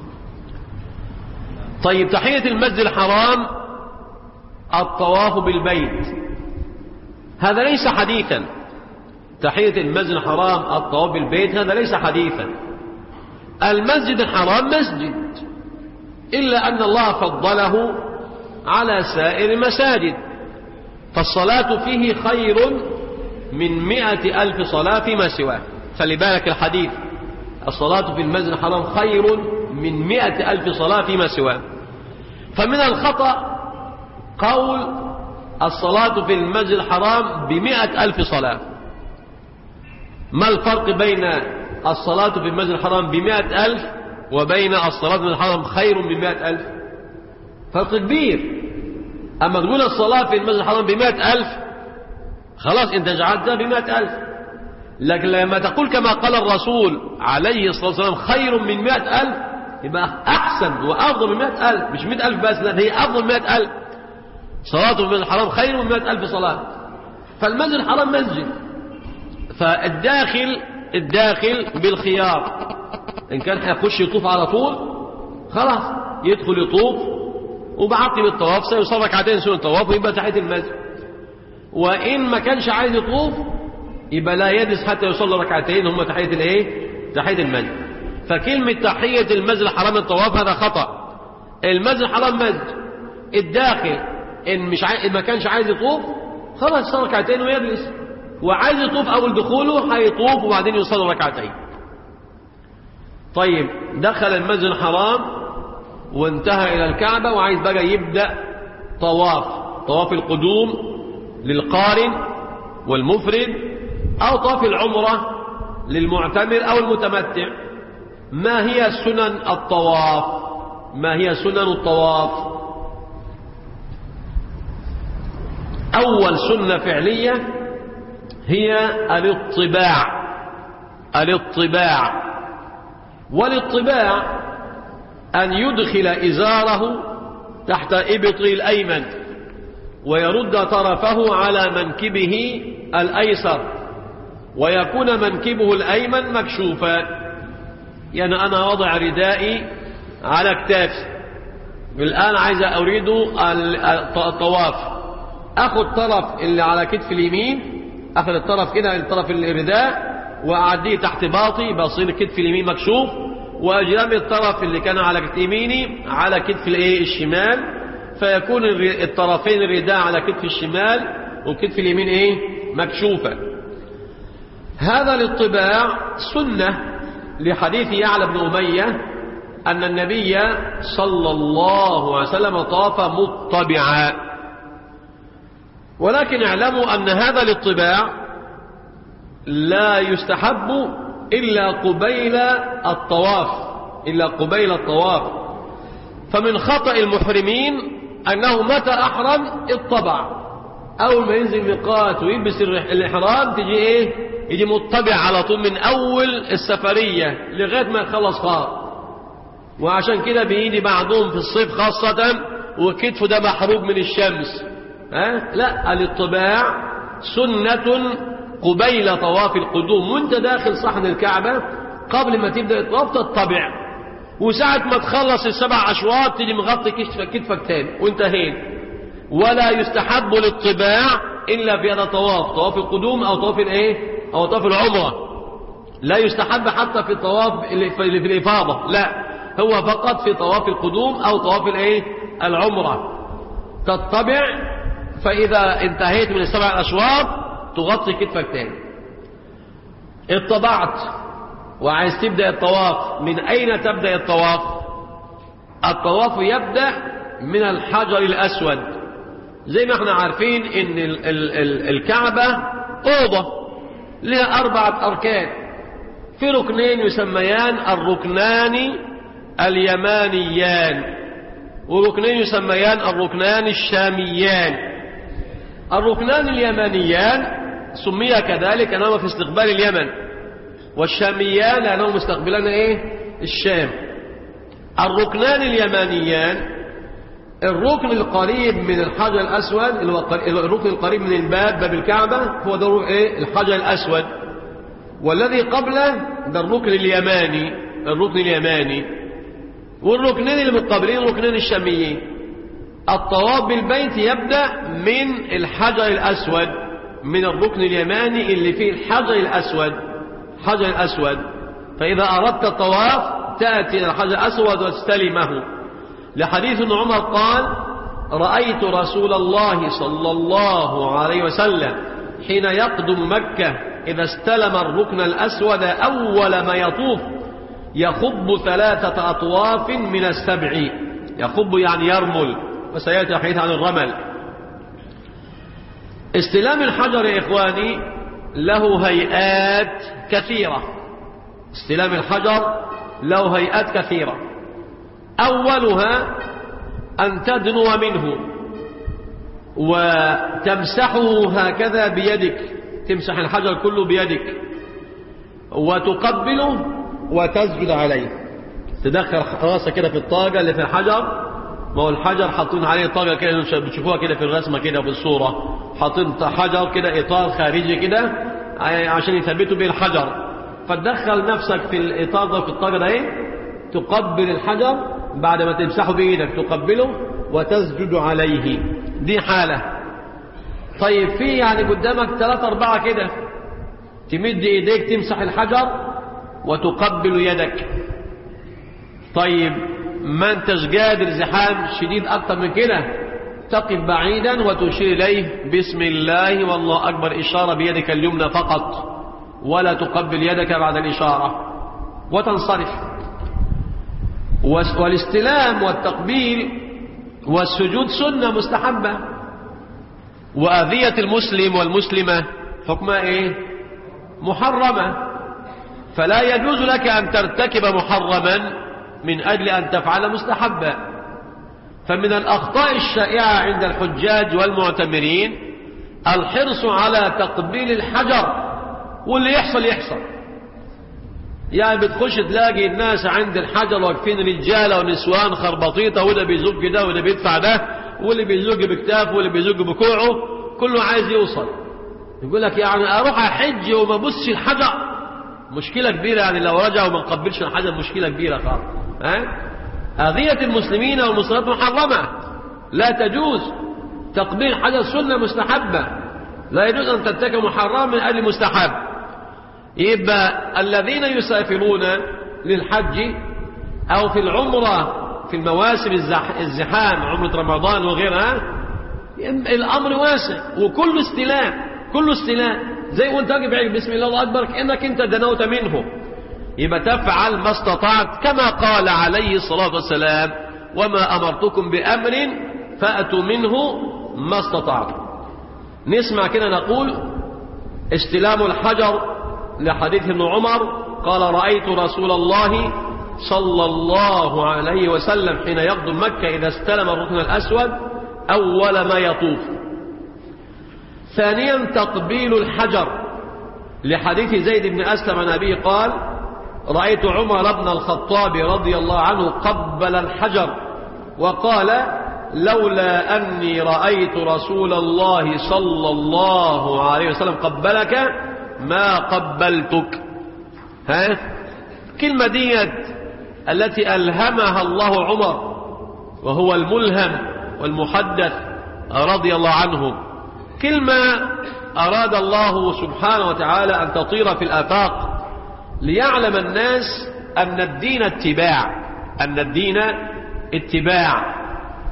[SPEAKER 1] طيب، تحية المسجد الحرام الطواف بالبيت، هذا ليس حديثا. تحية المسجد الحرام الطواف بالبيت هذا ليس حديثا. المسجد الحرام مسجد، إلا أن الله فضله على سائر المساجد، فالصلاة فيه خير من 100,000 صلاة فيما سواه. خلي بالك الحديث، الصلاة في المسجد الحرام خير من 100,000 صلاة فيما سواه. فمن الخطأ قول الصلاة في المسجد الحرام ب100,000 صلاة. ما الفرق بين الصلاة في المسجد الحرام ب100,000 وبين الصلاة في الحرام خير من 100,000؟ فرق كبير. أما تقول الصلاة في المسجد الحرام ب100,000 خلاص أنت جعلتها ب100,000، لكن لما تقول كما قال الرسول عليه الصلاة والسلام خير من 100,000 يبقى أحسن وأفضل من 100,000، مش 100,000 بس، لا هي أفضل من 100,000. صلاة في المسجد الحرام خير من 100,000 صلاة. فالمسجد الحرام مسجد، فالداخل بالخيار، إن كان هيخش يطوف على طول خلاص يدخل يطوف وبعقب الطواف سيصلي ركعتين سنة الطواف ويبقى تحية المسجد. وإن ما كانش عايز يطوف يبقى لا يجلس حتى يصلي ركعتين هم تحية الايه؟ تحية المسجد. فكلمة تحية المسجد الحرام الطواف هذا خطأ. المسجد الحرام مسجد، الداخل إن ما كانش عايز يطوف خلاص يصلي ركعتين ويجلس، وعايز يطوف أول دخوله هيطوف وبعدين يصلي ركعتين. طيب، دخل المسجد الحرام وانتهى إلى الكعبة وعايز بقى يبدأ طواف القدوم للقارن والمفرد، أو طواف العمرة للمعتمر أو المتمتع. ما هي سنن الطواف؟ ما هي سنن الطواف؟ أول سنة فعلية هي الاطباع. والاطباع أن يدخل إزاره تحت إبطه الأيمن ويرد طرفه على منكبه الأيسر، ويكون منكبه الأيمن مكشوفا. يعني أنا وضع ردائي على كتافي، الآن عايز أريد الطواف، أخذ طرف اللي على كتف اليمين، أخذ الطرف كده طرف الرداء وأعديه تحت باطي بصير كتف اليمين مكشوف، وأجرم الطرف اللي كان على كتف يميني على كتف الشمال، فيكون الطرفين الرداء على كتف الشمال وكتف اليمين مكشوفة. هذا الاطباع سنة لحديث يعلى بن أمية أن النبي صلى الله عليه وسلم طاف مطبعا. ولكن اعلموا أن هذا الاطباع لا يستحب إلا قبيل الطواف. فمن خطأ المحرمين أنه متى أحرم اطبع، أول ما ينزل ميقات ويلبس الإحرام يجي مطبع على طول من أول السفرية لغاية ما يخلص خالص. وعشان كده بيجي بعضهم في الصيف خاصة وكتفه ده محروق من الشمس. لا، الاطباع سنة قبيل طواف القدوم، وانت داخل صحن الكعبة قبل ما تبدأ الطواف تطبع، وساعة ما تخلص 7 أشواط تيجي مغطي كتفك تاني وانتهين. ولا يستحب الاطباع إلا في هذا طواف القدوم أو طواف العمرة. لا يستحب حتى في الطواف في الإفاضة، لا، هو فقط في طواف القدوم أو طواف العمرة تطبع فإذا انتهيت من السبع الأشواط تغطي كتفك تاني. اتضعت وعايز تبدأ الطواف، من أين تبدأ الطواف؟ الطواف يبدأ من الحجر الأسود. زي ما احنا عارفين ان الكعبة أوضة لها 4 أركان، في ركنين يسميان الركنان اليمانيان، وركنين يسميان الركنان الشاميان. الركنان اليمانيان سمي كذلك أنهما في استقبال اليمن، والشاميان لأنهم مستقبلان الشام. الركنان اليمانيان الركن القريب من الحجر الأسود، الركن القريب من الباب، باب الكعبة، هو ده الحجر الأسود، والذي قبله ده الركن اليماني، الركن اليماني. والركنين المقابلين الركنين الشاميين. الطواف بالبيت يبدأ من الحجر الأسود، من الركن اليماني اللي فيه الحجر الأسود، حجر الأسود. فإذا أردت الطواف تأتي الحجر الأسود وتستلمه، لحديث ابن عمر قال: رأيت رسول الله صلى الله عليه وسلم حين يقدم مكة إذا استلم الركن الأسود أول ما يطوف يخب 3 أطواف من السبع. يخب يعني يرمل، وسيأتي الحديث عن الرمل. استلام الحجر يا إخواني له هيئات كثيرة. استلام الحجر له هيئات كثيرة. أولها أن تدنو منه وتمسحه هكذا بيدك، تمسح الحجر كله بيدك، وتقبله وتسجد عليه. تدخل راسك كده في الطاقة اللي في الحجر، ما هو الحجر حاطين عليه طاقة كده بتشوفوها كده في الرسمة كده في الصورة، حاطين حجر كده إطار خارجي كده عشان يثبتوا به الحجر. فتدخل نفسك في الإطار ده في الطاقة ده تقبل الحجر، بعد ما تمسحه بإيدك تقبله وتسجد عليه. دي حالة. طيب في يعني قدامك 3 4 كده، تمد إيديك تمسح الحجر وتقبل يدك. طيب ما انتش قادر، زحام شديد أكتر من كده، تقف بعيدا وتشير إليه بسم الله والله أكبر، إشارة بيدك اليمنى فقط، ولا تقبل يدك بعد الإشارة، وتنصرف. والاستلام والتقبيل والسجود سنة مستحبة. وأذية المسلم والمسلمة حكمها محرمة، فلا يجوز لك أن ترتكب محرما من أجل أن تفعل مستحبا. فمن الأخطاء الشائعة عند الحجاج والمعتمرين الحرص على تقبيل الحجر، واللي يحصل يحصل. يعني بتخش تلاقي الناس عند الحجر واقفين رجاله ونسوان خربطيطه، وده بيزق ده وده بيدفع ده، واللي بيزق بكتافه واللي بيزق بكوعه، كله عايز يوصل. يقول لك يعني اروح احج وما ابصش الحجر، مشكله كبيره. يعني لو رجع وما قبلش الحجر مشكله كبيره خالص. أذية المسلمين والمسلمات محرمه، لا تجوز. تقبيل الحجر سنه مستحبه، لا يجوز ان ترتكب محرم من اجل مستحب. يبقى الذين يسافرون للحج أو في العمرة في المواسم الزحام، عمرة رمضان وغيرها، الأمر واسع، وكل استلام، كل استلام زي وانت واقف بعيد بسم الله الله أكبر كأنك انت دنوت منه. يبقى تفعل ما استطعت، كما قال عليه الصلاة والسلام: وما أمرتكم بأمر فأتوا منه ما استطعت. نسمع كده نقول: استلام الحجر لحديث ابن عمر قال: رأيت رسول الله صلى الله عليه وسلم حين يقدم مكة إذا استلم الركن الأسود أول ما يطوف. ثانيا تقبيل الحجر لحديث زيد بن أسلم عن أبيه قال: رأيت عمر بن الخطاب رضي الله عنه قبل الحجر وقال: لولا أني رأيت رسول الله صلى الله عليه وسلم قبلك ما قبلتك. كلمة ديت التي ألهمها الله عمر، وهو الملهم والمحدث رضي الله عنه، كلمة أراد الله سبحانه وتعالى أن تطير في الآفاق ليعلم الناس أن الدين اتباع، أن الدين اتباع.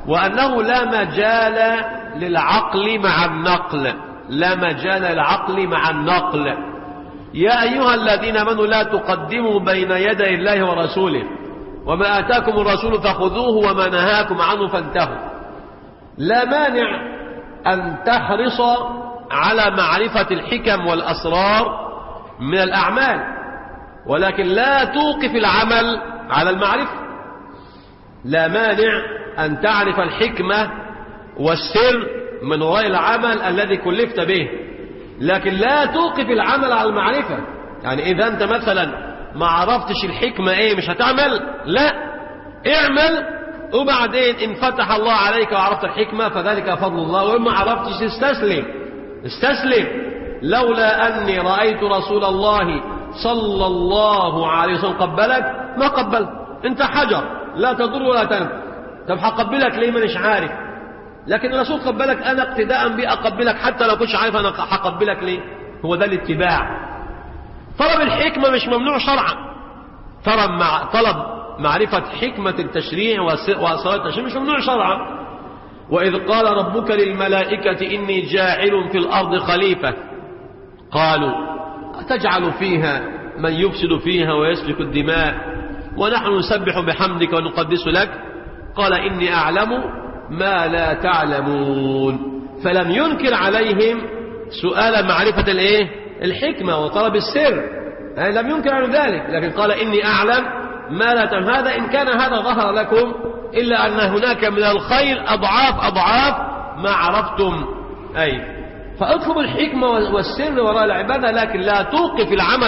[SPEAKER 1] وأنه لا مجال للعقل مع النقل، لا مجال للعقل مع النقل. يا أيها الذين آمنوا لا تقدموا بين يدي الله ورسوله وما آتاكم الرسول فخذوه وما نهاكم عنه فانتهوا. لا مانع أن تحرص على معرفة الحكم والأسرار من الأعمال، ولكن لا توقف العمل على المعرفة. لا مانع أن تعرف الحكمة والسر من وراء العمل الذي كلفت به، لكن لا توقف العمل على المعرفة. يعني إذا أنت مثلا ما عرفتش الحكمة إيه مش هتعمل، لا، اعمل، وبعدين إن فتح الله عليك وعرفت الحكمة فذلك فضل الله، وإما عرفتش استسلم. لولا أني رأيت رسول الله صلى الله عليه وسلم قبلك ما قبلت، أنت حجر لا تضر ولا تنفع. طب هقبلك ليه؟ مانيش عارف، لكن الرسول قبلك، أنا اقتداء بي أقبلك حتى لو كنتش عارف أنا هقبلك ليه. هو ده الاتباع. طلب الحكمة مش ممنوع شرعا، طلب معرفة حكمة التشريع وأسرار التشريع مش ممنوع شرعا. وإذ قال ربك للملائكة إني جاعل في الأرض خليفة قالوا أتجعل فيها من يفسد فيها ويسفك الدماء ونحن نسبح بحمدك ونقدس لك قال إني أعلم ما لا تعلمون. فلم ينكر عليهم سؤال معرفة الحكمة وطلب السر، يعني لم ينكر عن ذلك، لكن قال إني أعلم ما لا تعلم. هذا إن كان هذا ظهر لكم، إلا أن هناك من الخير أضعاف ما عرفتم. فاطلب الحكمة والسر وراء العبادة، لكن لا توقف العمل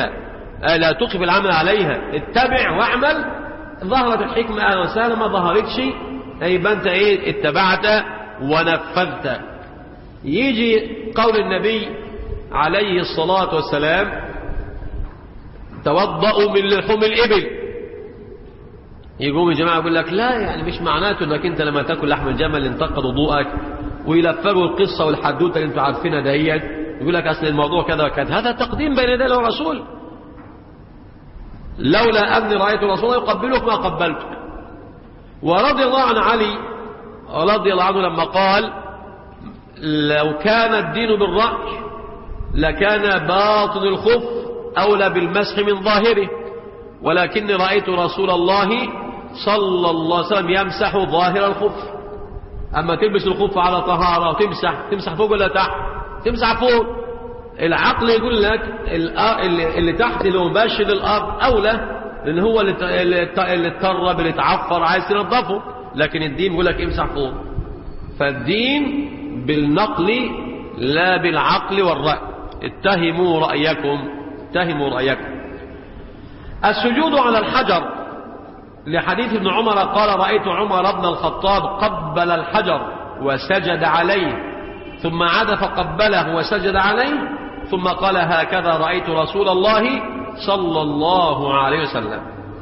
[SPEAKER 1] عليها. اتبع واعمل. ظهرت الحكمة أهلا وسهلا، ما ظهرتش يبقى أنت اتبعت ونفذت. يجي قول النبي عليه الصلاة والسلام توضأوا من لحوم الإبل. يقوم الجماعة يقول لك لا، يعني مش معناته انك انت لما تاكل لحم الجمل ينتقد وضوءك، ويلفروا القصة والحدوتة اللي انتوا عارفينها دهيت، يقول لك اصل الموضوع كذا وكذا. هذا تقديم بين يدي الرسول. لولا أني رأيت الرسول يقبلك ما قبلتك. ورضي الله عن علي رضي الله عنه لما قال لو كان الدين بالرأي لكان باطن الخف أولى بالمسح من ظاهره، ولكني رأيت رسول الله صلى الله عليه وسلم يمسح ظاهر الخف. أما تلبس الخف على طهارة وتمسح فوق ولا تحت؟ تمسح فوق. العقل يقول لك اللي تحت اللي مباشر للأرض أولى، لأن هو اللي اترب اللي اتعفر عايز تنظفه، لكن الدين يقول لك امسح فوق. فالدين بالنقل لا بالعقل والرأي. اتهموا رأيكم. السجود على الحجر لحديث ابن عمر قال رأيت عمر بن الخطاب قبل الحجر وسجد عليه ثم عاد فقبله وسجد عليه ثم قال هكذا رأيت رسول الله صلى الله عليه وسلم.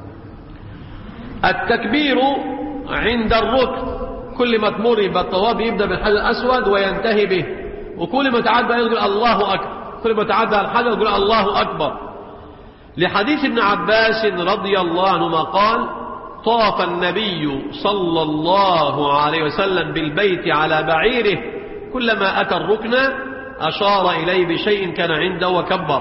[SPEAKER 1] التكبير عند الركن، كل ما تمر بالطواف يبدأ بالحجر الأسود وينتهي به، وكل ما تعدى يقول الله أكبر، كل ما تعدى الحجر يقول الله أكبر. لحديث ابن عباس رضي الله عنهما قال طاف النبي صلى الله عليه وسلم بالبيت على بعيره كلما أتى الركن أشار إليه بشيء كان عنده وكبر.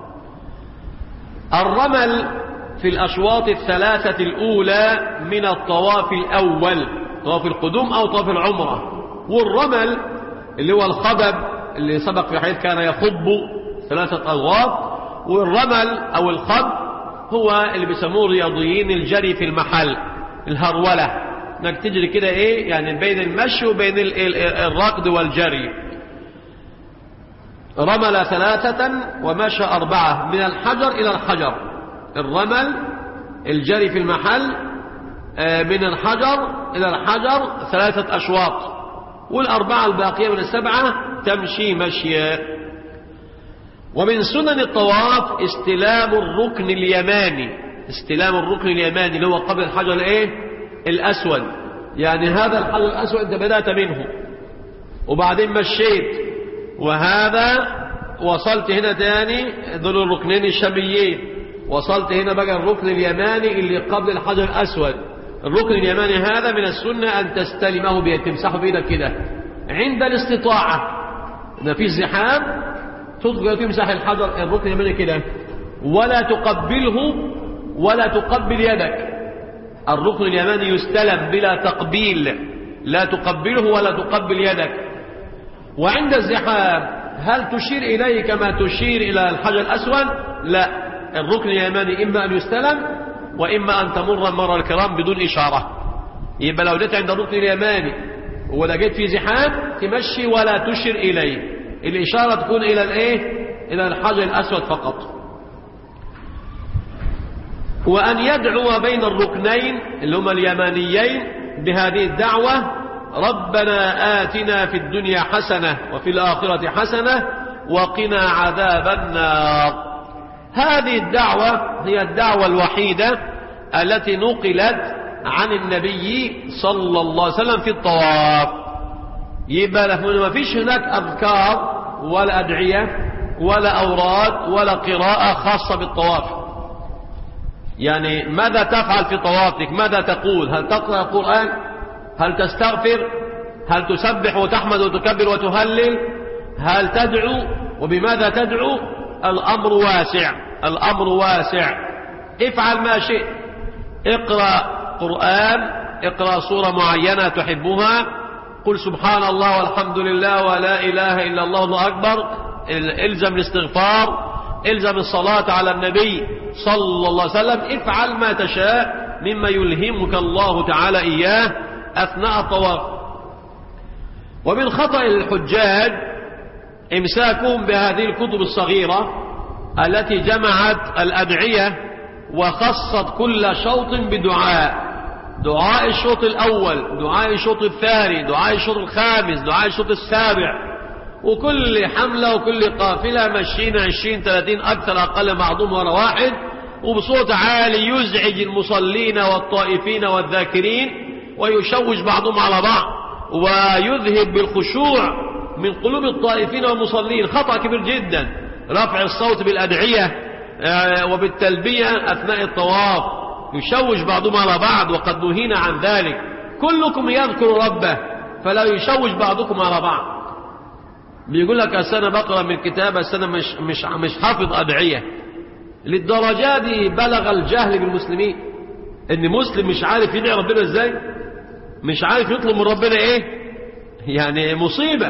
[SPEAKER 1] الرمل في الأشواط الثلاثة الأولى من الطواف الأول، طواف القدوم أو طواف العمرة. والرمل اللي هو الخضب اللي سبق في حديث كان يخض 3 أغواط. والرمل أو الخض هو اللي بيسموه الرياضيين الجري في المحل، الهرولة، انك تجري كده يعني بين المشي وبين الركض والجري. رمل 3 ومشى 4 من الحجر إلى الحجر. الرمل الجري في المحل من الحجر إلى الحجر 3 أشواط، والأربعة الباقية من 7 تمشي مشيا. ومن سنن الطواف استلام الركن اليماني، اللي هو قبل الحجر الأسود. يعني هذا الحجر الأسود أنت بدأت منه وبعدين مشيت، وهذا وصلت هنا تاني دول الركنين الشاميين، وصلت هنا بقى الركن اليماني اللي قبل الحجر الأسود. الركن اليماني هذا من السنة أن تستلمه بيدك، تمسحه بيدك كده عند الاستطاعة. إذا في زحام تمسح الحجر الركن اليماني كده، ولا تقبله ولا تقبل يدك. الركن اليماني يستلم بلا تقبيل، لا تقبله ولا تقبل يدك. وعند الزحام هل تشير إليه كما تشير إلى الحجر الأسود؟ لا، الركن اليماني إما أن يستلم وإما أن تمر المرة الكرام بدون إشارة. يبقى لو جيت عند الركن اليماني ولقيت في زحام تمشي ولا تشير إليه، الإشارة تكون إلى الإيه؟ إلى الحجر الأسود فقط. وأن يدعو بين الركنين اللي هما اليمانيين بهذه الدعوة: ربنا آتنا في الدنيا حسنة وفي الآخرة حسنة وقنا عذاب النار. هذه الدعوة هي الدعوة الوحيدة التي نقلت عن النبي صلى الله عليه وسلم في الطواف. يبقى ما فيش هناك أذكار ولا أدعية ولا أوراد ولا قراءة خاصة بالطواف. يعني ماذا تفعل في طوافك؟ ماذا تقول؟ هل تقرأ القرآن؟ هل تستغفر؟ هل تسبح وتحمد وتكبر وتهلل؟ هل تدعو؟ وبماذا تدعو؟ الأمر واسع، الأمر واسع. افعل ما شئت، اقرأ قرآن، اقرأ سورة معينة تحبها، قل سبحان الله والحمد لله ولا إله إلا الله والله أكبر، الزم الاستغفار، الزم الصلاة على النبي صلى الله عليه وسلم، افعل ما تشاء مما يلهمك الله تعالى إياه أثناء الطواف. ومن خطأ الحجاج إمساكهم بهذه الكتب الصغيرة التي جمعت الأدعية وخصت كل شوط بدعاء: دعاء الشوط الأول، دعاء الشوط الثاني، دعاء الشوط الخامس، دعاء الشوط السابع. وكل حملة وكل قافلة مشينا 20 30 أكثر أقل بعضهم ورا واحد، وبصوت عالي يزعج المصلين والطائفين والذاكرين ويشوش بعضهم على بعض ويذهب بالخشوع من قلوب الطائفين والمصلين. خطأ كبير جدا رفع الصوت بالأدعية وبالتلبية أثناء الطواف، يشوش بعضهم على بعض وقد نهينا عن ذلك. كلكم يذكر ربه فلا يشوش بعضكم على بعض. بيقول لك السنة بقرأ من كتاب، السنة مش حافظ أدعية. للدرجة دي بلغ الجهل بالمسلمين ان مسلم مش عارف يدعي ربنا ازاي، مش عارف يطلب من ربنا ايه. يعني مصيبة.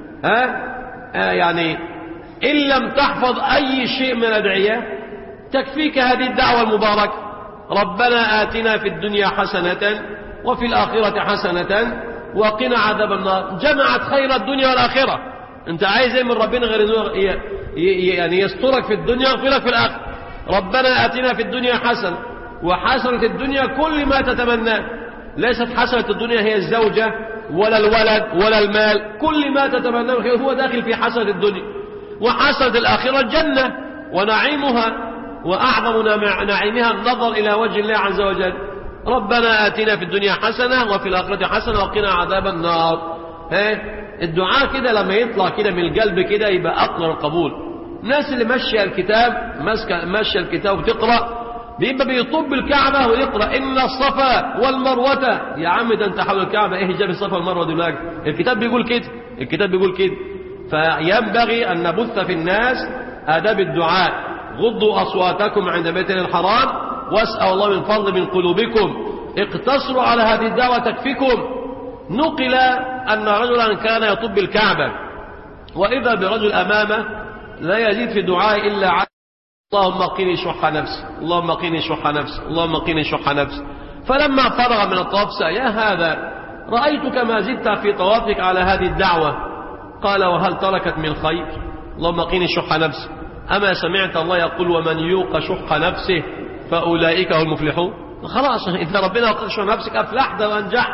[SPEAKER 1] يعني ان لم تحفظ اي شيء من الأدعية تكفيك هذه الدعوة المباركة: ربنا آتنا في الدنيا حسنة وفي الآخرة حسنة وقنا عذاب النار. جمعت خير الدنيا والآخرة. انت عايز ايه من ربنا غير انه يعني يسترك في الدنيا ويغفرك في الآخرة؟ ربنا آتنا في الدنيا حسنة، وحسنة الدنيا كل ما تتمناه. ليست حسنة الدنيا هي الزوجة ولا الولد ولا المال، كل ما تتمناه هو داخل في حسنة الدنيا. وحسنة الآخرة الجنة ونعيمها، وأعظم نعيمها النظر إلى وجه الله عز وجل. ربنا آتنا في الدنيا حسنة وفي الآخرة حسنة وقنا عذاب النار. الدعاء كده لما يطلع كده من القلب كده يبقى أقرب القبول. الناس اللي ماشيه الكتاب ماشيه الكتاب وتقرأ بيبقى بيطب الكعبة ويقرأ إن الصفا والمروة. يا عم ده انت حول الكعبة، ايه جاب الصفا والمروة دلوقتي؟ الكتاب بيقول كده، الكتاب بيقول كده. فينبغي أن نبث في الناس آداب الدعاء: غضوا أصواتكم عند بيتنا الحرام واسألوا الله من فضل من قلوبكم، اقتصروا على هذه الدعوة تكفيكم. نقل أن رجلا كان يطب الكعبة وإذا برجل أمامه لا يزيد في دعاء إلا على اللهم قني شح نفسي، اللهم قني شح نفسي، اللهم قني شح نفسي. فلما فرغ من الطواف سأل: يا هذا رأيتك ما زدت في طوافك على هذه الدعوة. قال: وهل تركت من خير؟ اللهم قني شح نفسي. أما سمعت الله يقول: ومن يوق شح نفسه فأولئك هم المفلحون. خلاص إذا ربنا وقع شح نفسك أفلحت وأنجحت.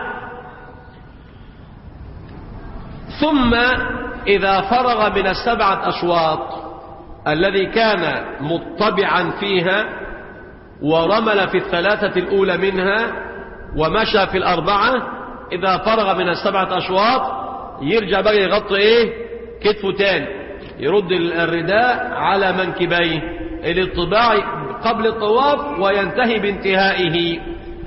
[SPEAKER 1] ثم إذا فرغ من 7 أشواط الذي كان مطبعا فيها ورمل في 3 الأولى منها ومشى في 4، إذا فرغ من 7 أشواط يرجع بقى يغطي كتفه تاني، يرد الرداء على منكبيه، الاطباع قبل الطواف وينتهي بانتهائه.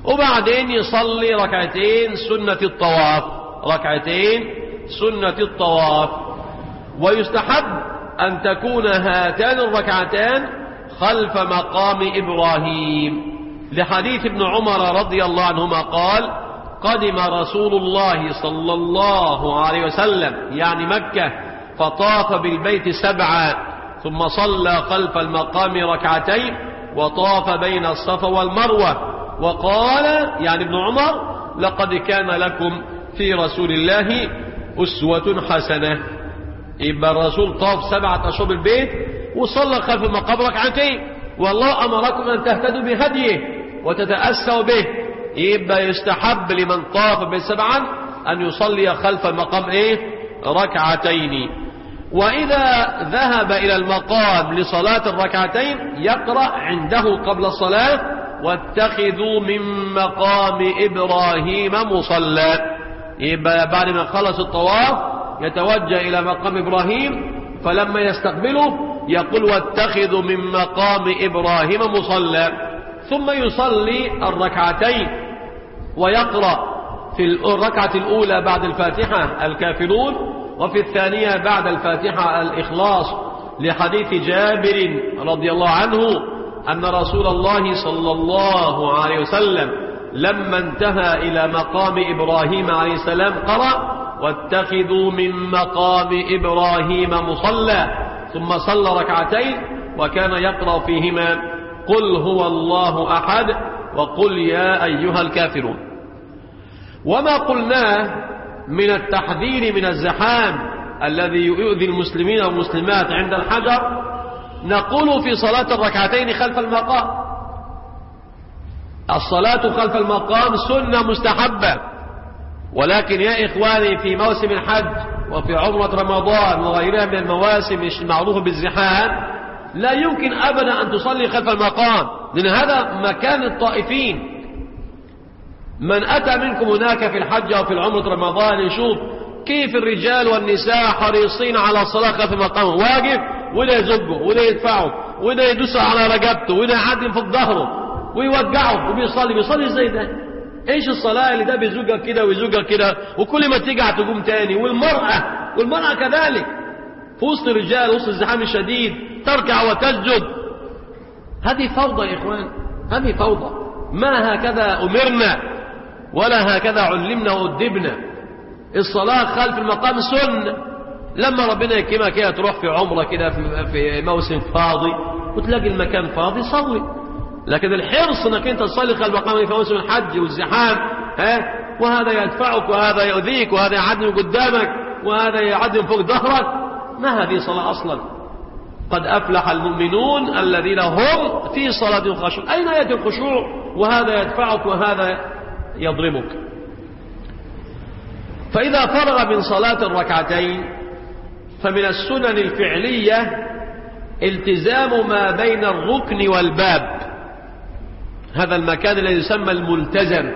[SPEAKER 1] وبعدين يصلي ركعتين سنة الطواف، ركعتين سنة الطواف. ويستحب أن تكون هاتان الركعتان خلف مقام إبراهيم، لحديث ابن عمر رضي الله عنهما قال: قدم رسول الله صلى الله عليه وسلم يعني مكة فطاف بالبيت 7 ثم صلى خلف المقام ركعتين وطاف بين الصفا والمروة، وقال يعني ابن عمر: لقد كان لكم في رسول الله أسوة حسنة. يبقى الرسول طاف 7 أشهر بالبيت وصلى خلف المقام ركعتين، والله أمركم أن تهتدوا بهديه وتتأسوا به. يبقى يستحب لمن طاف بالسبعا أن يصلي خلف المقام ركعتين. وإذا ذهب إلى المقام لصلاة الركعتين يقرأ عنده قبل الصلاة: واتخذوا من مقام إبراهيم مصلى. يبقى بعد ما خلص الطواف يتوجه إلى مقام إبراهيم، فلما يستقبله يقول: واتخذوا من مقام إبراهيم مصلى، ثم يصلي الركعتين ويقرأ في الركعة الأولى بعد الفاتحة الكافرون، وفي الثانية بعد الفاتحة الإخلاص، لحديث جابر رضي الله عنه أن رسول الله صلى الله عليه وسلم لما انتهى إلى مقام إبراهيم عليه السلام قرأ: واتخذوا من مقام إبراهيم مصلى، ثم صلى ركعتين وكان يقرأ فيهما: قل هو الله أحد وقل يا أيها الكافرون. وما قلناه من التحذير من الزحام الذي يؤذي المسلمين والمسلمات عند الحجر نقول في صلاة الركعتين خلف المقام. الصلاة خلف المقام سنة مستحبة، ولكن يا إخواني في موسم الحج وفي عمرة رمضان وغيرها من المواسم المعروفة بالزحام لا يمكن أبدا أن تصلي خلف المقام، لأن هذا مكان الطائفين. من أتى منكم هناك في الحج أو في العمرة رمضان يشوف كيف الرجال والنساء حريصين على الصلاة خلف المقام، واقف ولا يزقه ولا يدفعه ولا يدوس على رقبته ولا يعدم في ظهره ويوقعه بيصلي زي ده. ايش الصلاة اللي ده بيزقك كده ويزقك كده وكل ما تيجي تقوم تاني؟ والمرأة كذلك في وسط الرجال وسط الزحام الشديد تركع وتسجد. هذه فوضى يا إخوان، هذه فوضى. ما هكذا أمرنا ولا هكذا علمنا وأدبنا. الصلاة خلف المقام سنة. لما ربنا يكرمك كده تروح في عمرة كده في موسم فاضي وتلاقي المكان فاضي صلي، لكن الحرص انك انت تصلي خلف المقام في موسم الحج والزحام وهذا يدفعك وهذا يؤذيك وهذا يعدم قدامك وهذا يعدم فوق ظهرك، ما هذه صلاة أصلا. قد أفلح المؤمنون الذين هم في صلاة خاشعون. أين يأتي الخشوع وهذا يدفعك وهذا يضربك؟ فإذا فرغ من صلاة الركعتين فمن السنن الفعلية التزام ما بين الركن والباب، هذا المكان الذي يسمى الملتزم.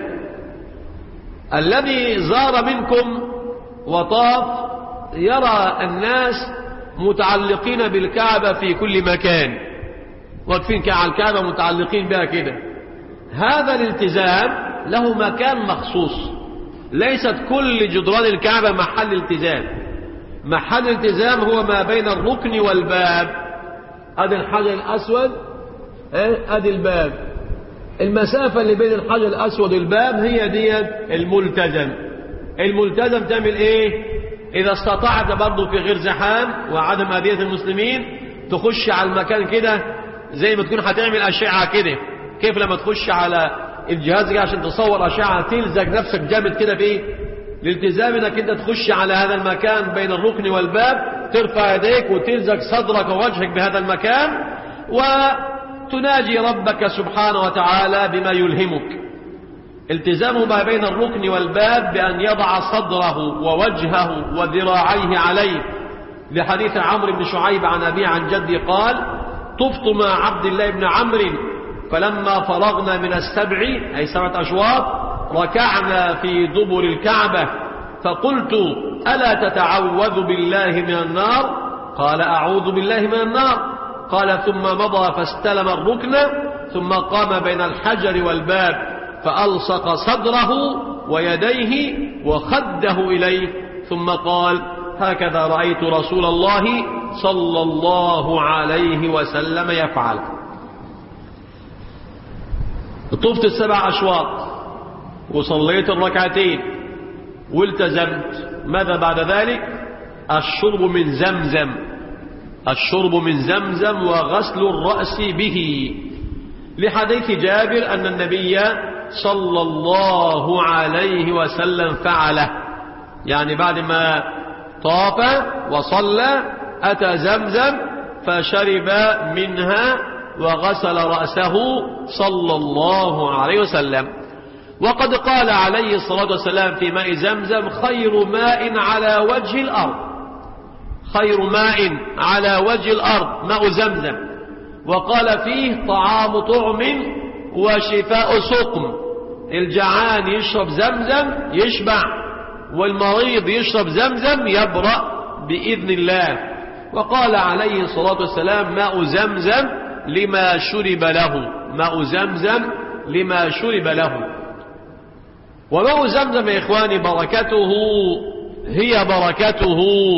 [SPEAKER 1] الذي زار منكم وطاف يرى الناس متعلقين بالكعبة في كل مكان، واقفين على الكعبة متعلقين بها كده. هذا الالتزام له مكان مخصوص، ليست كل جدران الكعبة محل التزام. محل الالتزام هو ما بين الركن والباب. ادي الحجر الأسود، ادي الباب، المسافة اللي بين الحجر الأسود والباب هي دي الملتزم. الملتزم تعمل ايه؟ إذا استطعت برضه في غير زحام وعدم أذية المسلمين تخش على المكان كده زي ما تكون هتعمل أشعة كده. كيف لما تخش على الجهاز كده عشان تصور أشعة تلزق نفسك جامد كده فيه؟ الالتزام انك انت تخش على هذا المكان بين الركن والباب، ترفع يديك وتلزق صدرك ووجهك بهذا المكان وتناجي ربك سبحانه وتعالى بما يلهمك. التزامه ما بين الركن والباب بأن يضع صدره ووجهه وذراعيه عليه، لحديث عمرو بن شعيب عن أبيه عن جدي قال: طفت مع عبد الله بن عمرو فلما فرغنا من السبع أي 7 أشواط ركعنا في دبر الكعبة فقلت: ألا تتعوذ بالله من النار؟ قال: أعوذ بالله من النار. قال: ثم مضى فاستلم الركن ثم قام بين الحجر والباب فألصق صدره ويديه وخده إليه ثم قال: هكذا رأيت رسول الله صلى الله عليه وسلم يفعل. طفت 7 أشواط وصليت الركعتين والتزمت. ماذا بعد ذلك؟ الشرب من زمزم، الشرب من زمزم وغسل الرأس به، لحديث جابر أن النبي صلى الله عليه وسلم فعله. يعني بعد ما طاف وصلى أتى زمزم فشرب منها وغسل رأسه صلى الله عليه وسلم. وقد قال عليه الصلاة والسلام في ماء زمزم: خير ماء على وجه الأرض، خير ماء على وجه الأرض ماء زمزم. وقال فيه: طعام طعم وشفاء سقم. الجعان يشرب زمزم يشبع، والمريض يشرب زمزم يبرأ بإذن الله. وقال عليه الصلاة والسلام: ماء زمزم لما شرب له، ماء زمزم لما شرب له. وماء زمزم يا إخواني بركته هي بركته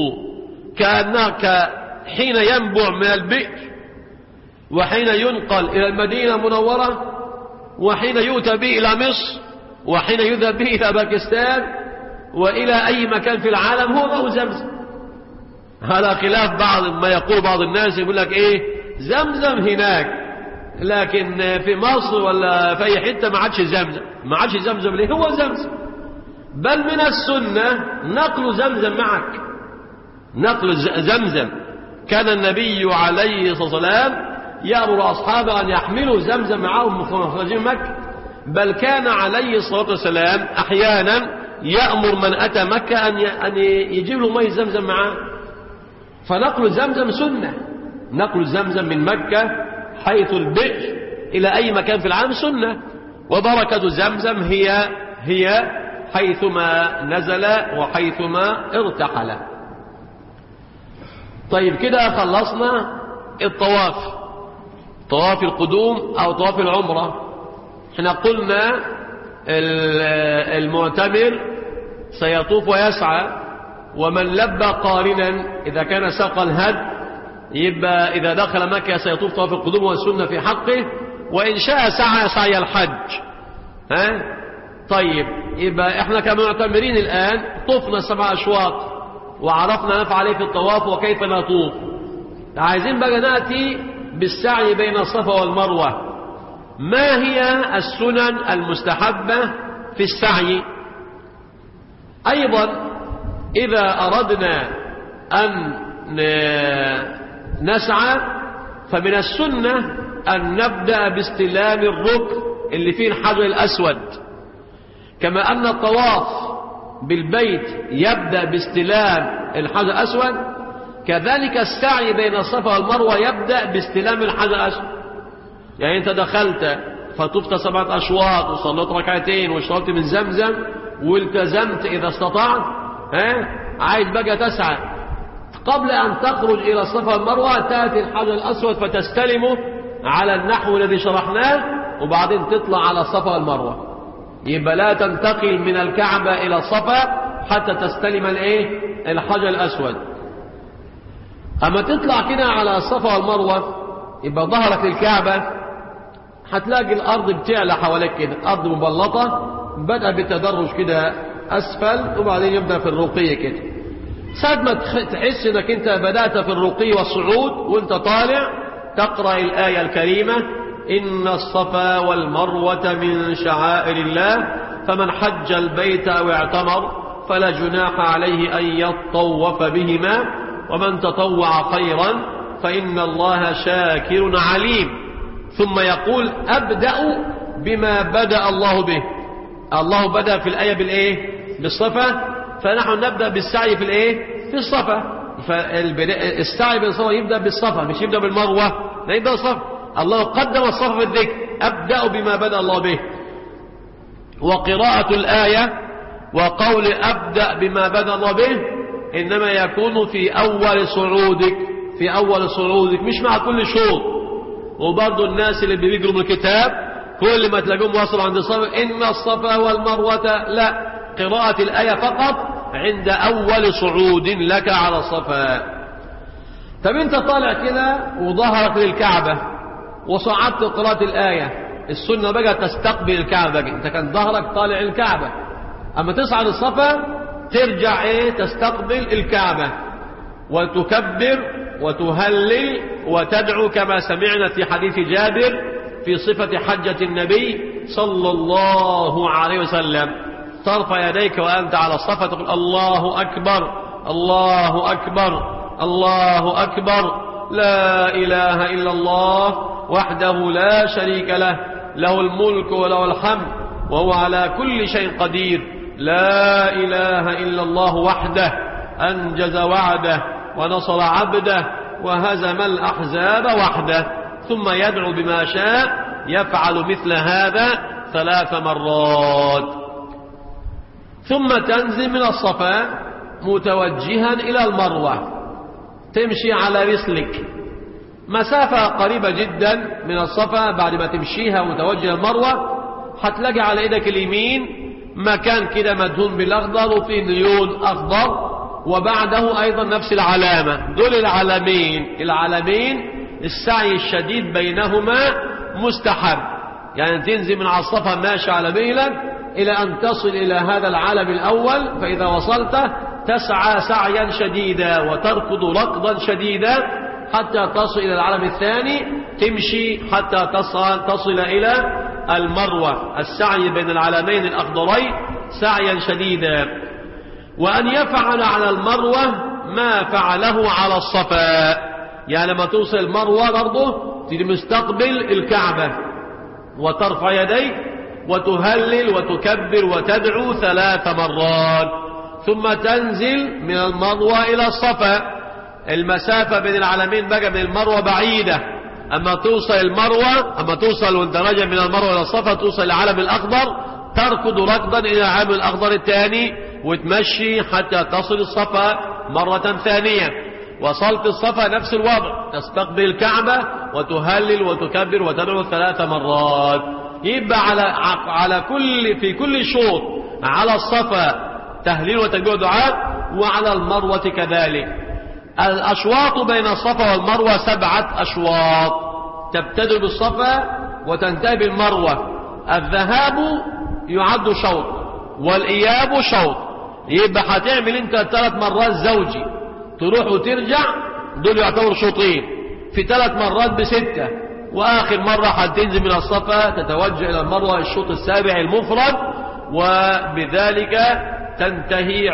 [SPEAKER 1] كأنك حين ينبع من البئر وحين ينقل إلى المدينة المنورة وحين يؤتى به إلى مصر وحين يذهب به إلى باكستان وإلى أي مكان في العالم هو ماء زمزم. هذا خلاف بعض ما يقول بعض الناس، يقول لك إيه زمزم هناك، لكن في مصر ولا في أي حتة ما عادش زمزم. ما عادش زمزم ليه؟ هو زمزم. بل من السنة نقل زمزم معك، نقل زمزم. كان النبي عليه الصلاة والسلام يأمر أصحابه أن يحملوا زمزم معهم مخرجين مكة، بل كان عليه الصلاة والسلام أحيانا يأمر من أتى مكة أن يجيب له ماء زمزم معه. فنقل زمزم سنة، نقل زمزم من مكة حيث البئر إلى أي مكان في العالم سنة. وبركة زمزم هي حيثما نزل وحيثما ارتحل. طيب كده خلصنا الطواف، طواف القدوم أو طواف العمرة. احنا قلنا المعتمر سيطوف ويسعى، ومن لبى قارنا إذا كان ساق الهد يبقى إذا دخل مكة سيطوف طواف القدوم والسنة في حقه، وإن شاء سعى سعي الحج. طيب يبقى احنا كمعتمرين الآن طفنا 7 أشواط وعرفنا نفعل ايه في الطواف وكيف نطوف. عايزين بقى نأتي بالسعي بين الصفا والمروة. ما هي السنن المستحبة في السعي؟ أيضا إذا أردنا أن نسعى فمن السنة أن نبدأ باستلام الركن اللي فيه الحجر الأسود، كما أن الطواف بالبيت يبدأ باستلام الحجر الأسود، كذلك السعي بين الصفا والمروة يبدأ باستلام الحجر الأسود. يعني أنت دخلت فطفت 7 أشواط وصليت ركعتين وشربت من زمزم والتزمت إذا استطعت، عايز بقى تسعى قبل أن تخرج إلى الصفا والمروة تأتي الحجر الأسود فتستلمه على النحو الذي شرحناه، وبعدين تطلع على الصفا والمروة. يبقى لا تنتقل من الكعبة إلى الصفا حتى تستلم الحجر الأسود. أما تطلع كده على الصفا والمروة يبقى ظهرك للكعبة، هتلاقي الأرض بتعلى حواليك كده، أرض مبلطة بدأ بالتدرج كده أسفل وبعدين يبدأ في الرقي كده. ساعة ما تحس انك انت بدأت في الرقي والصعود وانت طالع تقرأ الآية الكريمة: إن الصفا والمروة من شعائر الله فمن حج البيت أو اعتمر فلا جناح عليه أن يطوف بهما ومن تطوع خيرا فإن الله شاكر عليم. ثم يقول: أبدأ بما بدأ الله به. الله بدأ في الآية بالصفا، فنحن نبدأ بالسعي في الصفا. فالسعي بالصفا يبدأ بالصفا مش يبدأ بالمروة، لا يبدأ بالصفا. الله قدم الصفا في الذكر: أبدأ بما بدأ الله به. وقراءة الآية وقول أبدأ بما بدأ الله به إنما يكون في أول صعودك، في أول صعودك مش مع كل شوط. وبرضو الناس اللي بيقروا من الكتاب كل ما تلاقوهم وصلوا عند الصفا إن الصفا والمروة، لا، قراءة الآية فقط عند أول صعود لك على الصفا. طب أنت طالع كده وظهرك للكعبة وصعدت قراءة الآية، السنة بقى تستقبل الكعبة، أنت كان ظهرك طالع الكعبة، أما تصعد الصفا ترجع تستقبل الكعبة وتكبر وتهلل وتدعو كما سمعنا في حديث جابر في صفة حجة النبي صلى الله عليه وسلم. ترفع يديك وأنت على الصفا تقول الله أكبر الله أكبر الله أكبر، لا إله إلا الله وحده لا شريك له، له الملك وله الحمد وهو على كل شيء قدير، لا إله إلا الله وحده أنجز وعده ونصر عبده وهزم الأحزاب وحده. ثم يدعو بما شاء، يفعل مثل هذا 3 مرات، ثم تنزل من الصفا متوجها إلى المروة، تمشي على رسلك مسافة قريبة جدا من الصفا. بعد ما تمشيها متوجه المروة هتلاقي على ايدك اليمين مكان كده مدهون بالأخضر وفيه نيون أخضر، وبعده أيضا نفس العلامة. دول العلمين السعي الشديد بينهما مستحب، يعني تنزل من على الصفا ماشي على مهلك إلى أن تصل إلى هذا العلم الأول، فإذا وصلت تسعى سعيا شديدا وتركض ركضا شديدا حتى تصل إلى العلم الثاني، تمشي حتى تصل إلى المروة. السعي بين العلمين الأخضرين سعيا شديدا. وأن يفعل على المروة ما فعله على الصفا، يعني لما توصل المروة برضه تيجي مستقبل الكعبة وترفع يديك وتهلل وتكبر وتدعو 3 مرات، ثم تنزل من المروة إلى الصفا. المسافة بين العلمين بقى من المروة بعيدة، أما توصل وانت راجع من المروة إلى الصفا توصل العلم الأخضر، تركض ركضا إلى العلم الأخضر الثاني وتمشي حتى تصل الصفا مرة ثانية. وصلت الصفا نفس الوضع، تستقبل الكعبة وتهلل وتكبر وتدعو 3 مرات. يبقى في كل شوط على الصفا تهليل وتكبير ودعاء، وعلى المروة كذلك. الأشواط بين الصفا والمروة 7 أشواط، تبتدئ بالصفا وتنتهي بالمروة. الذهاب يعد شوط والإياب شوط، يبقى هتعمل انت 3 مرات زوجي، تروح وترجع، دول يعتبر شوطين، في 3 مرات ب6، وآخر مرة هتنزل من الصفا تتوجه إلى المروة الشوط السابع المفرد، وبذلك تنتهي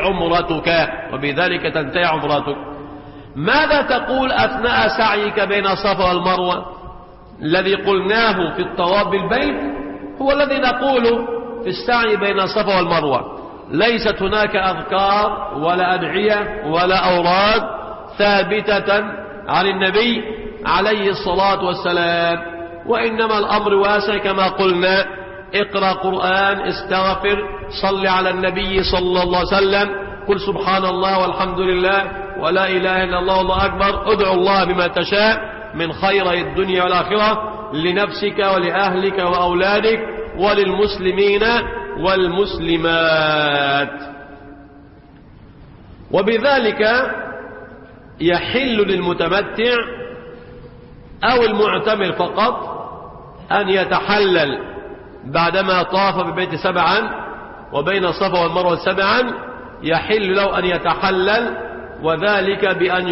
[SPEAKER 1] عمرتك. ماذا تقول أثناء سعيك بين الصفا والمروة؟ الذي قلناه في الطواف بالبيت هو الذي نقوله في السعي بين الصفا والمروة. ليست هناك أذكار ولا أدعية ولا أوراد ثابتة عن النبي عليه الصلاة والسلام، وإنما الأمر واسع كما قلنا: اقرأ قرآن، استغفر، صل على النبي صلى الله عليه وسلم، قل سبحان الله والحمد لله ولا إله إلا الله والله أكبر، ادعو الله بما تشاء من خير الدنيا والآخرة لنفسك ولأهلك وأولادك وللمسلمين والمسلمات. وبذلك يحل للمتمتع أو المعتمر فقط أن يتحلل بعدما طاف بالبيت 7 وبين الصفا والمروة 7، يحل له أن يتحلل، وذلك بأن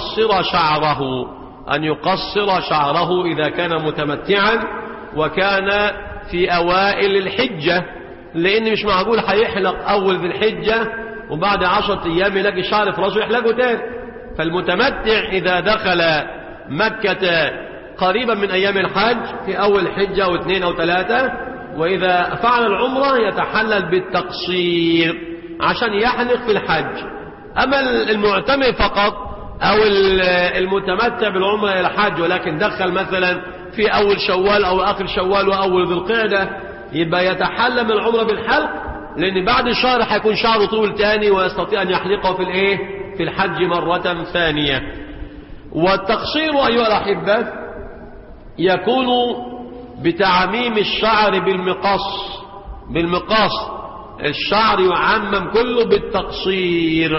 [SPEAKER 1] يقصر شعره إذا كان متمتعا وكان في أوائل الحجة، لأن مش معقول هيحلق أول ذي الحجة وبعد 10 أيام يلاقي شعر في راسه يحلقه تاني. فالمتمتع إذا دخل مكة قريبا من أيام الحج في أول حجة أو 2 أو 3، وإذا فعل العمرة يتحلل بالتقصير عشان يحلق في الحج. أما المعتمر فقط أو المتمتع بالعمرة إلى الحج ولكن دخل مثلا في أول شوال أو آخر شوال وأول ذي القعدة، يبقى يتحلل من العمرة بالحلق، لأن بعد شهر هيكون شعره طول تاني ويستطيع أن يحلقه في الحج مرة ثانية. والتقصير أيها الأحبة يكون بتعميم الشعر بالمقص. الشعر يعمم كله بالتقصير.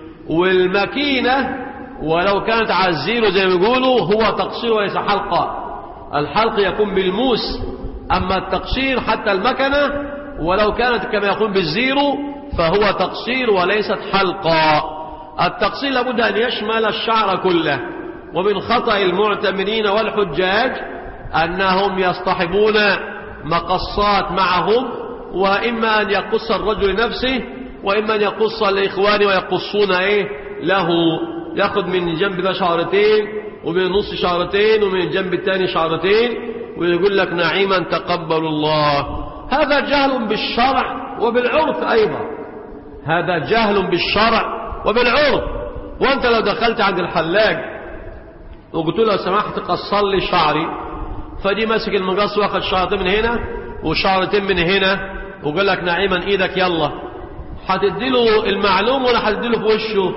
[SPEAKER 1] والمكينة ولو كانت على الزيرو زي ما بيقولوا هو تقصير وليس حلقة. الحلق يكون بالموس، أما التقصير حتى المكنة ولو كانت كما يكون بالزيرو فهو تقصير وليست حلقة. التقصير لابد أن يشمل الشعر كله. ومن خطأ المعتمرين والحجاج أنهم يصطحبون مقصات معهم، وإما أن يقص الرجل لنفسه وإما أن يقص لإخوانه ويقصون له. يأخذ من جنب ده شعرتين ومن النص شعرتين ومن الجنب الثاني شعرتين ويقول لك نعيما تقبل الله. هذا جهل بالشرع وبالعرف أيضا. هذا جهل بالشرع وبالعرف. وأنت لو دخلت عند الحلاق وقلت له سمحت قصر لي شعري، فدي ماسك المقص واخد شعرتين من هنا وشعرتين من هنا وقال لك نعيما ايدك يلا، هتديله المعلوم ولا هتديله في وشه؟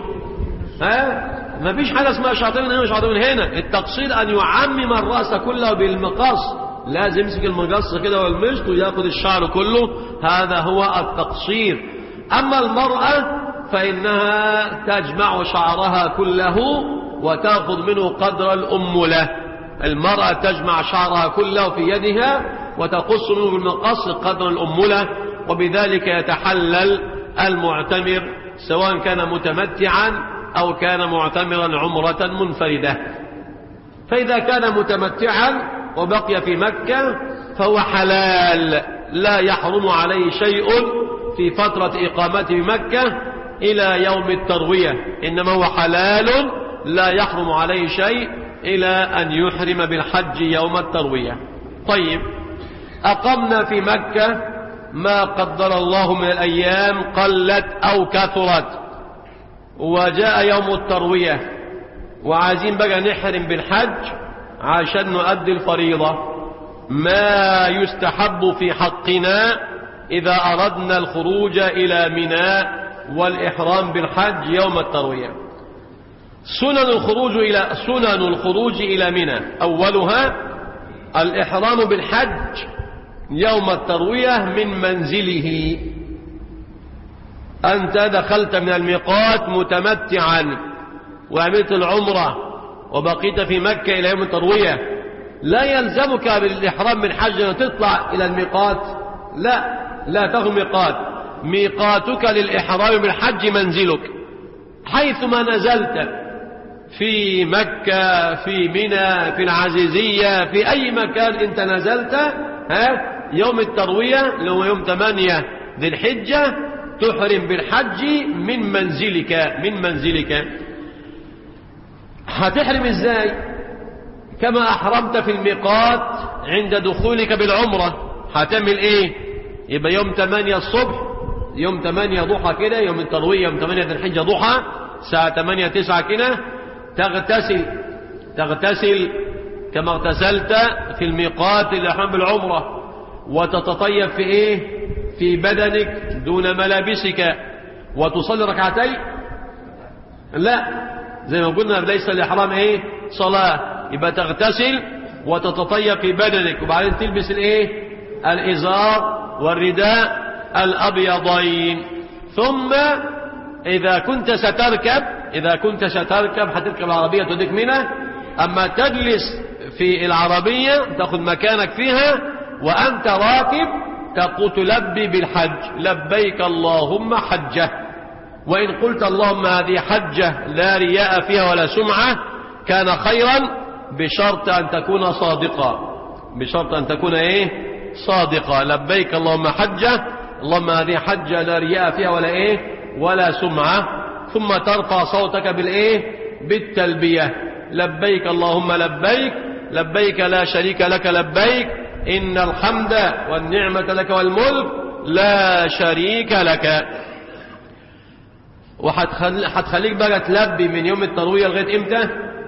[SPEAKER 1] ما فيش حاجه اسمها شعرتين من هنا وشعرتين من هنا. التقصير ان يعمم الراس كله بالمقص، لازم يمسك المقص كده والمشط وياخد الشعر كله، هذا هو التقصير. اما المراه فانها تجمع شعرها كله وتأخذ منه قدر الأملة. المرأة تجمع شعرها كله في يدها وتقص منه بالمقص قدر الأملة، وبذلك يتحلل المعتمر سواء كان متمتعا أو كان معتمرا عمرة منفردة. فإذا كان متمتعا وبقي في مكة فهو حلال، لا يحرم عليه شيء في فترة إقامته بمكة إلى يوم التروية، إنما هو حلال لا يحرم عليه شيء إلى أن يحرم بالحج يوم التروية. طيب، أقمنا في مكة ما قدر الله من الأيام قلت أو كثرت، وجاء يوم التروية وعايزين بقى نحرم بالحج عشان نؤدي الفريضة. ما يستحب في حقنا إذا أردنا الخروج إلى منى والإحرام بالحج يوم التروية؟ سنن الخروج إلى منى، أولها الإحرام بالحج يوم التروية من منزله. أنت دخلت من الميقات متمتعا وعملت العمرة وبقيت في مكة إلى يوم التروية، لا يلزمك بالإحرام بالحج أن تطلع إلى الميقات، لا تاخذ ميقات. ميقاتك للإحرام بالحج منزلك، حيثما نزلت في مكة، في منى، في العزيزية، في أي مكان أنت نزلت، يوم التروية لو يوم 8 ذي الحجة تحرم بالحج من منزلك. هتحرم ازاي؟ كما أحرمت في الميقات عند دخولك بالعمرة. هتعمل ايه؟ يبقى يوم 8 الصبح، يوم 8 ضحى كده، يوم التروية يوم 8 ذي الحجة ضحى الساعة 8 9 كده، تغتسل كما اغتسلت في الميقات الإحرام بالعمرة، وتتطيب في ايه؟ في بدنك دون ملابسك، وتصلي ركعتين. لا، زي ما قلنا ليس الإحرام ايه؟ صلاة. يبقى تغتسل وتتطيب في بدنك وبعدين تلبس الايه؟ الإزار والرداء الأبيضين. ثم إذا كنت ستركب هتركب العربية توديك منى، أما تجلس في العربية تأخذ مكانك فيها وأنت راكب تقول تلبي بالحج، لبيك اللهم حجة. وإن قلت اللهم هذه حجة لا رياء فيها ولا سمعة كان خيرا، بشرط أن تكون صادقة. لبيك اللهم حجة، اللهم هذه حجة لا رياء فيها ولا سمعة. ثم ترفع صوتك بالتلبية، لبيك اللهم لبيك لا شريك لك لبيك، إن الحمد والنعمة لك والملك لا شريك لك. وهتخليك بقى تلبي من يوم التروية لغاية امتى؟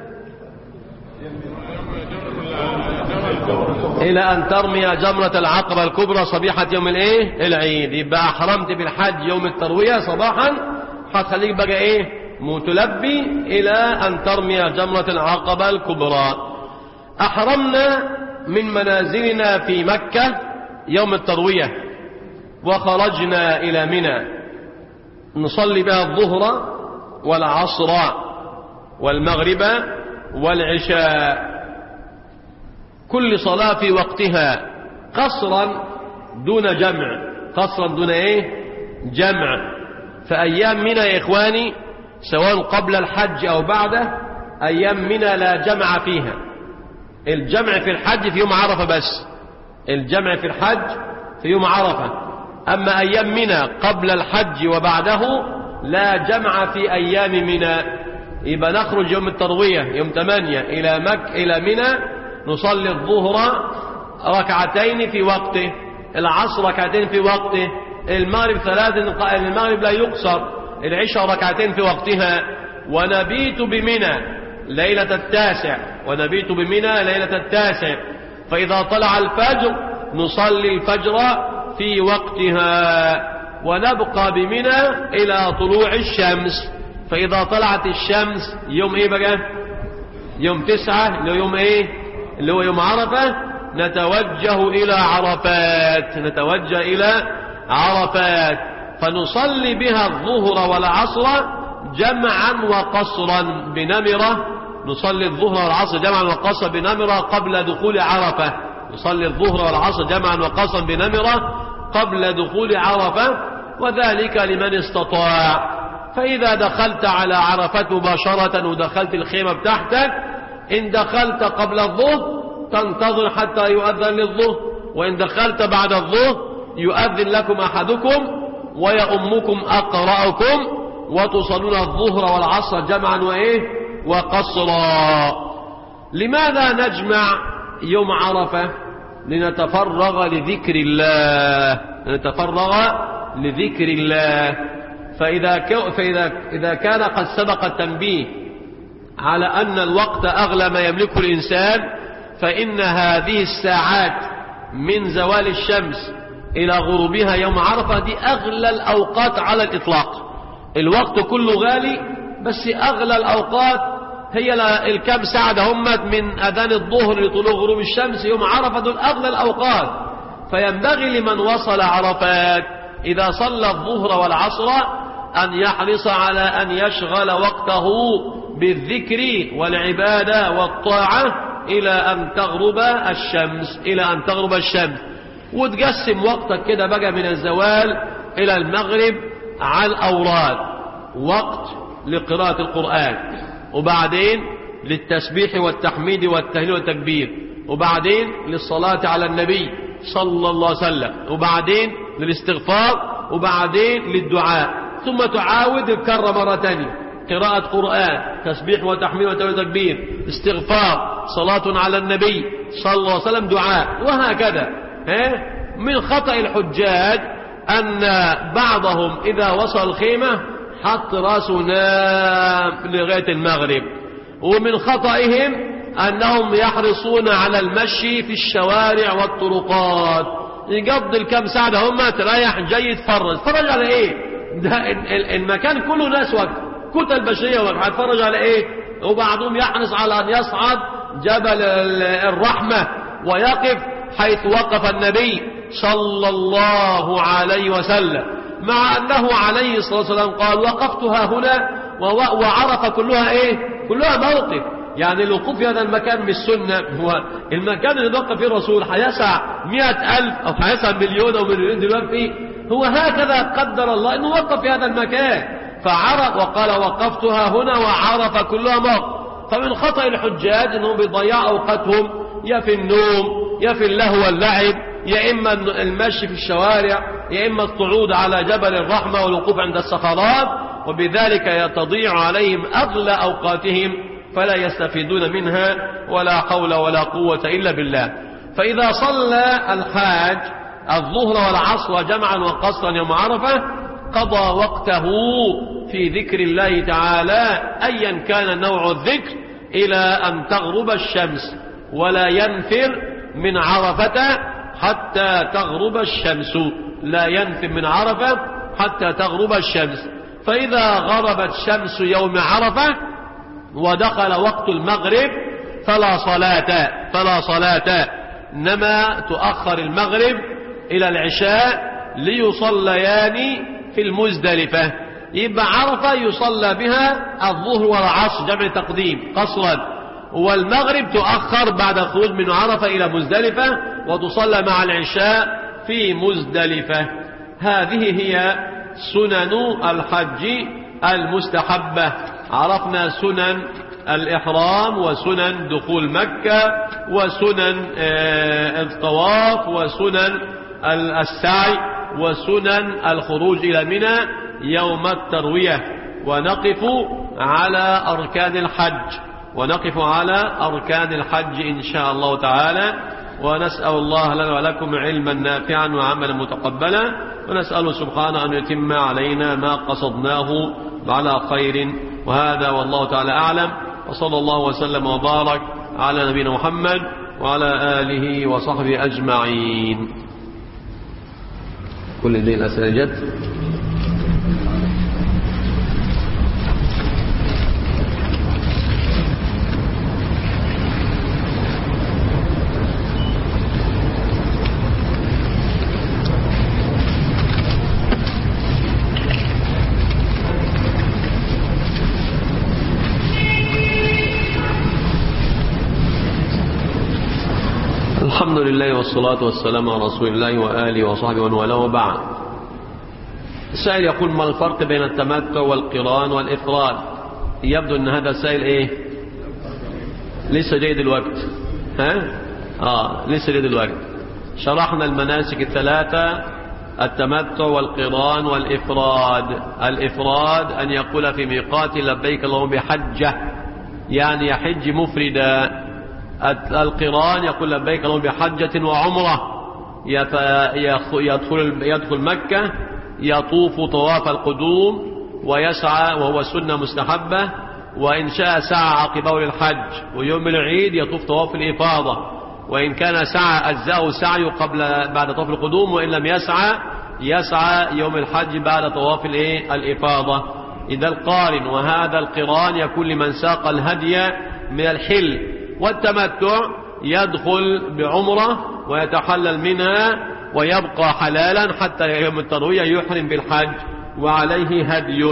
[SPEAKER 1] إلى أن ترمي جمرة العقبة الكبرى صبيحة يوم العيد. يبقى أحرمت بالحج يوم التروية صباحا، هتخليك بقى متلبي إلى أن ترمي جمرة العقبة الكبرى. أحرمنا من منازلنا في مكة يوم التروية وخرجنا إلى منى نصلي بها الظهر والعصر والمغرب والعشاء، كل صلاة في وقتها قصرا دون جمع، قصرا دون جمع. فأيام منى يا إخواني سواء قبل الحج أو بعده أيام منى لا جمع فيها، الجمع في الحج في يوم عرفة بس، الجمع في الحج في يوم عرفة. أما أيام منى قبل الحج وبعده لا جمع في أيام منى. يبقى نخرج يوم التروية يوم 8 إلى منى نصلي الظهر ركعتين في وقته، العصر ركعتين في وقته، المغرب المغرب لا يقصر، العشاء ركعتين في وقتها، ونبيت بمنى ليلة التاسع، ونبيت بمنى ليلة التاسع. فإذا طلع الفجر نصلي الفجر في وقتها ونبقى بمنى إلى طلوع الشمس. فإذا طلعت الشمس يوم بقى يوم 9 اللي هو يوم عرفة نتوجه إلى عرفات، نتوجه إلى عرفات فنصلي بها الظهر والعصر جمعا وقصرا بنمرة، نصلي الظهر والعصر جمعا وقصرا بنمرة قبل دخول عرفة، نصلي الظهر والعصر جمعا وقصرا بنمرة قبل دخول عرفة، وذلك لمن استطاع. فإذا دخلت على عرفة مباشرة ودخلت الخيمة بتاعتك، إن دخلت قبل الظهر تنتظر حتى يؤذن للظهر، وإن دخلت بعد الظهر يؤذن لكم أحدكم ويؤمكم أقرأكم وتصلون الظهر والعصر جمعا وقصرا. لماذا نجمع يوم عرفة؟ لنتفرغ لذكر الله، نتفرغ لذكر الله. فإذا كان قد سبق التنبيه على أن الوقت أغلى ما يملكه الإنسان، فإن هذه الساعات من زوال الشمس إلى غروبها يوم عرفة دي أغلى الأوقات على الإطلاق. الوقت كله غالي، بس أغلى الأوقات هي الكم ساعة دهمت من أذان الظهر لطلوع غروب الشمس يوم عرفة، دول أغلى الأوقات. فينبغي لمن وصل عرفات إذا صلى الظهر والعصر أن يحرص على أن يشغل وقته بالذكر والعبادة والطاعة إلى أن تغرب الشمس، إلى أن تغرب الشمس. وتقسم وقتك كده بقى من الزوال إلى المغرب على الأوراد، وقت لقراءة القرآن، وبعدين للتسبيح والتحميد والتهليل والتكبير، وبعدين للصلاة على النبي صلى الله عليه وسلم، وبعدين للاستغفار، وبعدين للدعاء، ثم تعاود الكرة مرة تانية، قراءة قرآن، تسبيح وتحميد والتهليل والتكبير، استغفار، صلاة على النبي صلى الله عليه وسلم، دعاء، وهكذا. من خطأ الحجاج أن بعضهم إذا وصل الخيمة حط راسه نام لغاية المغرب، ومن خطئهم أنهم يحرصون على المشي في الشوارع والطرقات، يقضي الكم ساعة هم تريح جاي يتفرج على ايه؟ ده المكان كله ناس وقت كتل بشرية وقت هتفرج على ايه؟ وبعضهم يحرص على أن يصعد جبل الرحمة ويقف حيث وقف النبي صلى الله عليه وسلم، مع أنه عليه الصلاة والسلام قال وقفتها هنا، وعرف كلها موقف. يعني الوقوف في هذا المكان مش سنة، هو المكان اللي وقف فيه الرسول هيسع 100,000 أو هيسع مليون أو مليون دلوقتي، هو هكذا قدر الله أنه وقف في هذا المكان، فعرف وقال وقفتها هنا وعرف كلها موقف. فمن خطأ الحجاج أنهم بيضيعوا أوقاتهم يا في النوم يا في اللهو واللعب، يا إما المشي في الشوارع، يا إما الصعود على جبل الرحمة والوقوف عند الصخرات، وبذلك تضيع عليهم أغلى أوقاتهم فلا يستفيدون منها، ولا حول ولا قوة إلا بالله. فإذا صلى الحاج الظهر والعصر جمعا وقصرا يوم عرفة قضى وقته في ذكر الله تعالى أيا كان نوع الذكر إلى أن تغرب الشمس، ولا ينفر من عرفة حتى تغرب الشمس، لا ينفر من عرفة حتى تغرب الشمس. فإذا غربت شمس يوم عرفة ودخل وقت المغرب فلا صلاة إنما تؤخر المغرب إلى العشاء ليصليان في المزدلفة. يبقى عرفة يصلى بها الظهر والعصر جمع تقديم قصرا، والمغرب تؤخر بعد الخروج من عرفة إلى مزدلفة وتصلى مع العشاء في مزدلفة. هذه هي سنن الحج المستحبة. عرفنا سنن الإحرام وسنن دخول مكة وسنن الطواف وسنن السعي وسنن الخروج إلى منى يوم التروية، ونقف على أركان الحج إن شاء الله تعالى. ونسأل الله لنا ولكم علما نافعا وعملا متقبلا، ونسأله سبحانه أن يتم علينا ما قصدناه على خير. وهذا والله تعالى أعلم، وصلى الله وسلم وبارك على نبينا محمد وعلى آله وصحبه أجمعين. كل ذي الأسئلة جت. الحمد لله والصلاة والسلام على رسول الله وآله وصحبه ومن والاه، وبعد. السائل يقول: ما الفرق بين التمتع والقران والإفراد؟ يبدو أن هذا السائل لسه جيد الوقت. لسه جيد الوقت. شرحنا المناسك الثلاثة: التمتع والقران والإفراد. الإفراد أن يقول في ميقات لبيك اللهم بحجة، يعني يحج مفردا. القران يقول لبيك اللهم بحجة وعمرة، يدخل مكة يطوف طواف القدوم ويسعى، وهو سنة مستحبة، وإن شاء سعى عقبه للحج، ويوم العيد يطوف طواف الإفاضة، وإن كان سعى أجزاء سعي بعد طواف القدوم، وإن لم يسعى يوم الحج بعد طواف الإفاضة. إذا القارن، وهذا القران يكون لمن ساق الهدي من الحل. والتمتع يدخل بعمرة ويتحلل منها ويبقى حلالا حتى يوم التروية يحرم بالحج، وعليه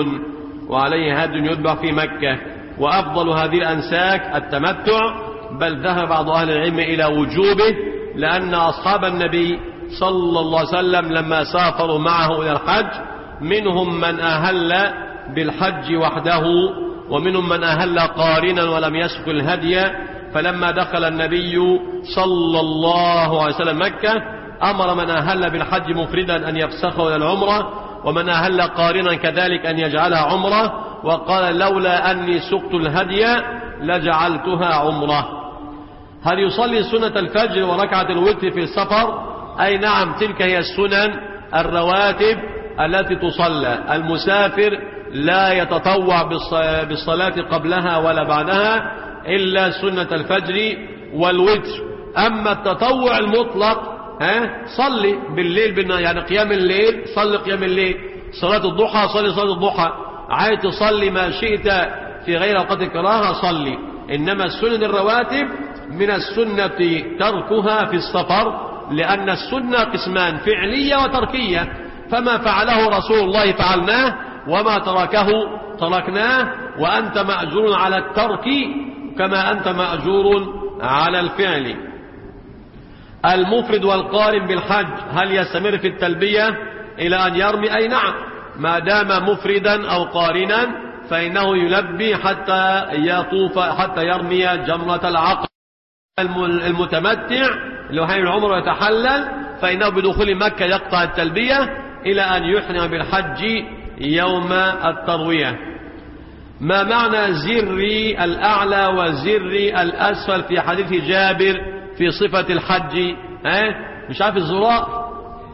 [SPEAKER 1] هدي يذبح في مكة. وأفضل هذه الأنساك التمتع، بل ذهب بعض أهل العلم إلى وجوبه، لأن أصحاب النبي صلى الله عليه وسلم لما سافروا معه إلى الحج منهم من أهل بالحج وحده، ومنهم من أهل قارنا ولم يسق الهدي. فلما دخل النبي صلى الله عليه وسلم مكة أمر من أهل بالحج مفردا أن يفسخه إلى العمرة، ومن أهل قارنا كذلك أن يجعلها عمرة، وقال: لولا أني سقت الهدي لجعلتها عمرة. هل يصلي سنة الفجر وركعة الوتر في السفر؟ أي نعم، تلك هي السنن الرواتب التي تصلى. المسافر لا يتطوع بالصلاة قبلها ولا بعدها إلا سنة الفجر والوتر. أما التطوع المطلق صلي بالليل، يعني قيام الليل، صلي قيام الليل، صلاة الضحى صلي صلاة الضحى، عايز تصلي ما شئت في غير وقت الكراهة صلي. إنما السنن الرواتب من السنة تركها في السفر، لأن السنة قسمان: فعلية وتركية. فما فعله رسول الله فعلناه، وما تركه تركناه، وأنت مأجور على الترك كما أنت مأجور على الفعل. المفرد والقارن بالحج هل يستمر في التلبية إلى أن يرمي؟ أي نعم، ما دام مفردا أو قارنا فإنه يلبي حتى يطوف، حتى يرمي جمرة العقبة. المتمتع اللي هو العمر ويتحلل فإنه بدخول مكة يقطع التلبية إلى أن يحرم بالحج يوم التروية. ما معنى زري الأعلى وزري الأسفل في حديث جابر في صفة الحج؟ مش عارف الزراء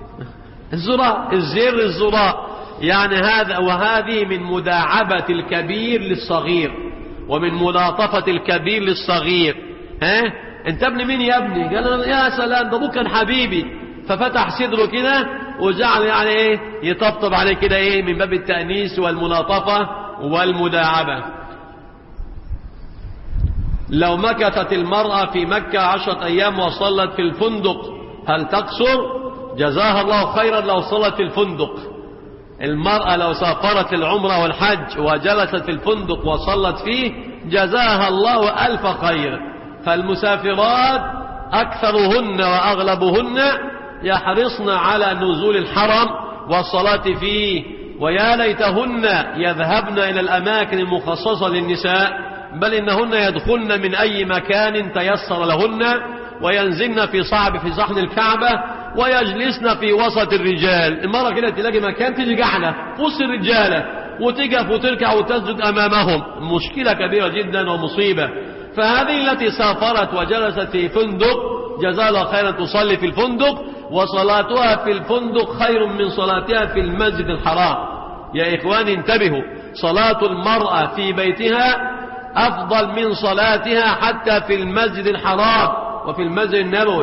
[SPEAKER 1] الزراء يعني هذا، وهذه من مداعبة الكبير للصغير ومن ملاطفة الكبير للصغير. انت ابن مين يا ابني؟ قال: يا سلام، ده ابوك كان حبيبي. ففتح صدره كده وجعل يعني يطبطب عليه كده من باب التأنيس والملاطفة والمداعبة. لو مكثت المرأة في مكة 10 أيام وصلت في الفندق هل تقصر؟ جزاها الله خيرا لو صلت في الفندق. المرأة لو سافرت العمرة والحج وجلست في الفندق وصلت فيه جزاها الله ألف خير. فالمسافرات أكثرهن وأغلبهن يحرصن على نزول الحرم والصلاة فيه، ويا ليتهن يذهبن إلى الأماكن المخصصة للنساء، بل إنهن يدخلن من أي مكان تيسر لهن وينزلن في صحن الكعبة ويجلسن في وسط الرجال. المرة كده تلاقي مكان تيجي قاعدة وسط الرجالة وتقف وتركع وتسجد أمامهم، مشكلة كبيرة جدا ومصيبة. فهذه التي سافرت وجلست في فندق جزاها الله خيرا تصلي في الفندق، وصلاتها في الفندق خير من صلاتها في المسجد الحرام. يا إخواني انتبهوا، صلاة المرأة في بيتها أفضل من صلاتها حتى في المسجد الحرام وفي المسجد النبوي.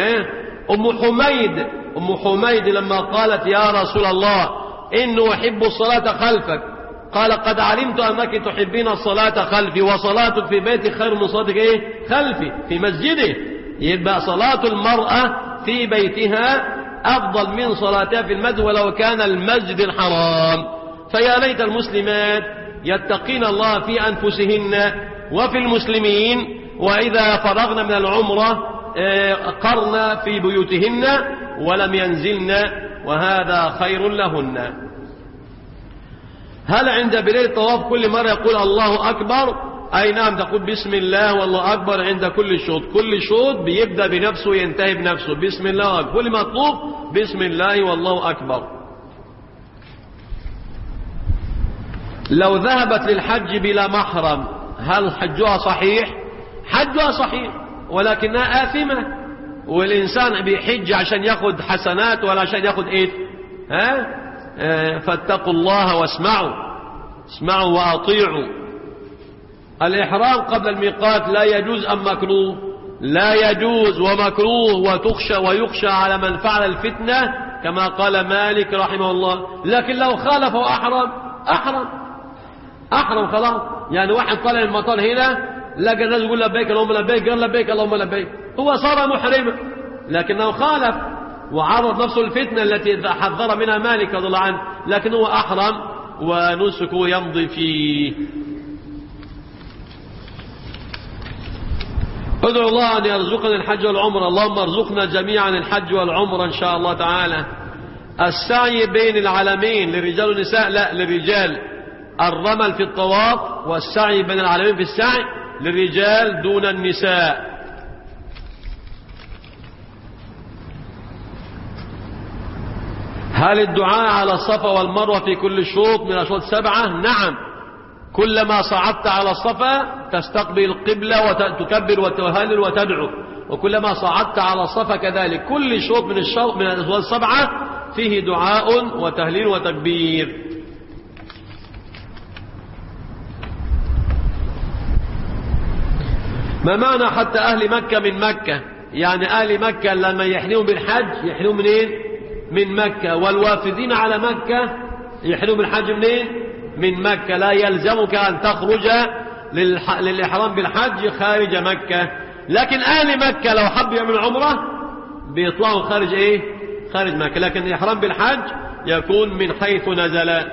[SPEAKER 1] أم حميد لما قالت يا رسول الله إني أحب الصلاة خلفك، قال قد علمت أنك تحبين الصلاة خلفي، وصلاتك في بيتك خير من صلاتك خلفي في مسجده. يبقى صلاة المرأة في بيتها أفضل من صلاتها في المسجد ولو كان المسجد الحرام. فيا ليت المسلمات يتقين الله في أنفسهن وفي المسلمين، وإذا فرغن من العمرة قرن في بيوتهن ولم ينزلن، وهذا خير لهن. هل عند بداية الطواف كل مرة يقول الله أكبر؟ أي نعم، تقول بسم الله والله أكبر عند كل شوط. كل شوط بيبدأ بنفسه وينتهي بنفسه، بسم الله أكبر. كل ما تطوف بسم الله والله أكبر. لو ذهبت للحج بلا محرم هل حجها صحيح؟ حجها صحيح ولكنها آثمة، والإنسان بيحج عشان ياخد حسنات ولا عشان ياخد فاتقوا الله واسمعوا، اسمعوا وأطيعوا. الإحرام قبل الميقات لا يجوز أم مكروه؟ لا يجوز ومكروه، وتخشى ويخشى على من فعل الفتنة كما قال مالك رحمه الله. لكن لو خالف أحرم خلاص. يعني واحد طالع المطار هنا لقى الناس يقول لبيك اللهم لبيك، قال لبيك اللهم لبيك، هو صار محرما، لكنه خالف وعرض نفسه الفتنة التي حذر منها مالك رضي الله عنه، لكن هو أحرم ونسكه يمضي فيه. ادعو الله أن يرزقنا الحج والعمرة. اللهم ارزقنا جميعا الحج والعمرة إن شاء الله تعالى. السعي بين العلمين للرجال والنساء؟ لا، للرجال. الرمل في الطواف والسعي بين العلمين في السعي للرجال دون النساء. هل الدعاء على الصفا والمروة في كل شوط من الأشواط 7؟ نعم، كلما صعدت على الصفا تستقبل القبلة وتكبر وتهلل وتدعو، وكلما صعدت على الصفا كذلك. كل شوط من الأشواط 7 فيه دعاء وتهليل وتكبير. ما معنى حتى أهل مكة من مكة؟ يعني أهل مكة لما يحلموا بالحج يحلموا منين؟ من مكة. والوافدين على مكة يحلموا بالحج منين؟ من مكة. لا يلزمك أن تخرج للإحرام بالحج خارج مكة. لكن أهل مكة لو حبوا يعملوا عمرة بيطلعوا خارج خارج مكة، لكن الإحرام بالحج يكون من حيث نزل.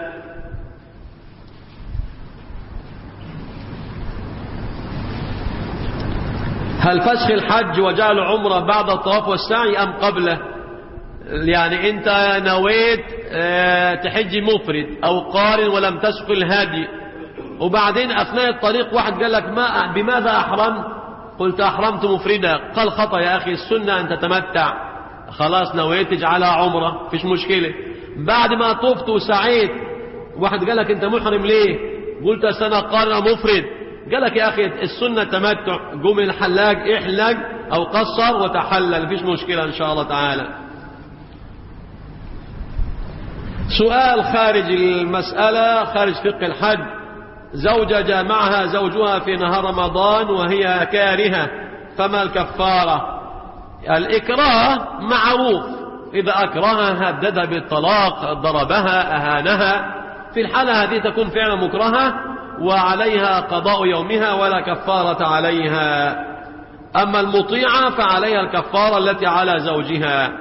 [SPEAKER 1] هل فسخ الحج وجعل عمرة بعد الطواف والسعي أم قبله؟ يعني أنت نويت تحج مفرد أو قارن ولم تسق الهدي، وبعدين أثناء الطريق واحد قال لك بماذا أحرمت؟ قلت أحرمت مفردا. قال خطأ يا أخي، السنة أن تتمتع. خلاص نويت تجعلها عمرة فيش مشكلة. بعد ما طفت وسعيت واحد قال لك أنت محرم ليه؟ قلت سنة قارن مفرد. قال لك يا أخي السنة تمتع، قوم الحلاق احلق أو قصر وتحلل فيش مشكلة إن شاء الله تعالى. سؤال خارج المسألة، خارج فقه الحج. زوجة جامعها زوجها في نهار رمضان وهي كارهة، فما الكفارة؟ الإكراه معروف، إذا أكرهها هددها بالطلاق، ضربها، أهانها، في الحالة هذه تكون فعلا مكرهة وعليها قضاء يومها ولا كفارة عليها. أما المطيعة فعليها الكفارة التي على زوجها.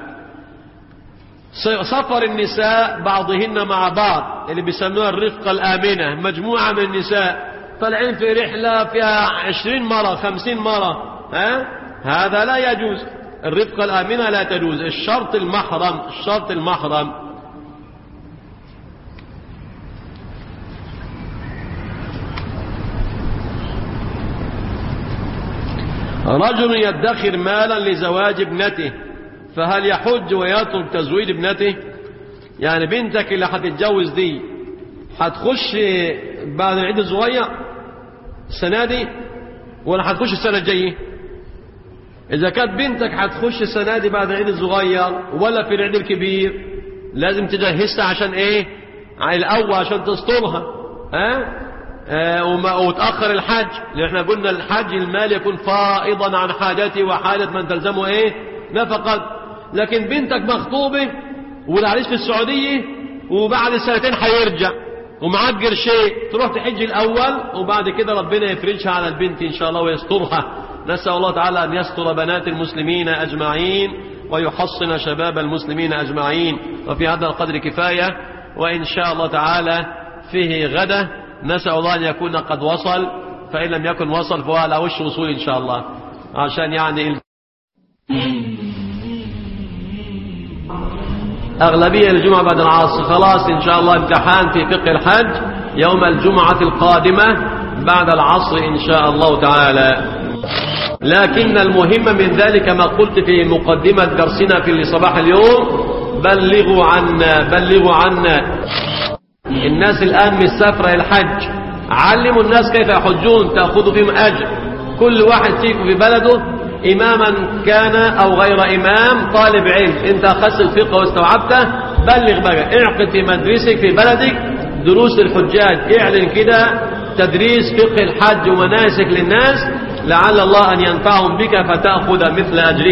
[SPEAKER 1] سفر النساء بعضهن مع بعض اللي بيسموها الرفقة الآمنة، مجموعة من النساء طالعين في رحلة فيها 20 مرة 50 مرة، هذا لا يجوز. الرفقة الآمنة لا تجوز. الشرط المحرم، الشرط المحرم. رجل يدخر مالا لزواج ابنته، فهل يحج ويترك تزويج ابنته؟ يعني بنتك اللي هتتجوز دي هتخش بعد العيد الصغير السنة دي ولا هتخش السنة الجاية؟ إذا كانت بنتك هتخش السنة دي بعد العيد الصغير ولا في العيد الكبير، لازم تجهزها عشان إيه؟ الأول عشان تسترها، وتأخر الحج، لأن احنا قلنا الحج المال يكون فائضا عن حاجته وحاجة من تلزمه إيه؟ نفقة. لكن بنتك مخطوبة والعريس في السعودية وبعد سنتين هيرجع ومعاك قرشين، تروح تحج الأول وبعد كده ربنا يفرجها على البنت إن شاء الله ويسترها. نسأل الله تعالى أن يستر بنات المسلمين أجمعين ويحصن شباب المسلمين أجمعين. وفي هذا القدر كفاية، وإن شاء الله تعالى فيه غدا نسأل الله أن يكون قد وصل، فإن لم يكن وصل فهو على وش وصول إن شاء الله، عشان يعني أغلبية الجمعة بعد العصر. خلاص إن شاء الله امتحان في فقه الحج يوم الجمعة القادمة بعد العصر إن شاء الله تعالى. لكن المهم من ذلك ما قلت في مقدمة درسنا في صباح اليوم: بلغوا عنا الناس الآن مسافرة الحج، علموا الناس كيف يحجون تأخذوا فيهم أجر. كل واحد فيكم في بلده، إماما كان أو غير إمام، طالب علم، أنت أخذت الفقه واستوعبته، بلغ بقى، اعقد في مدرسك في بلدك دروس الحجاج، اعلن كده تدريس فقه الحج ومناسك للناس، لعل الله أن ينفعهم بك فتأخذ مثل أجره.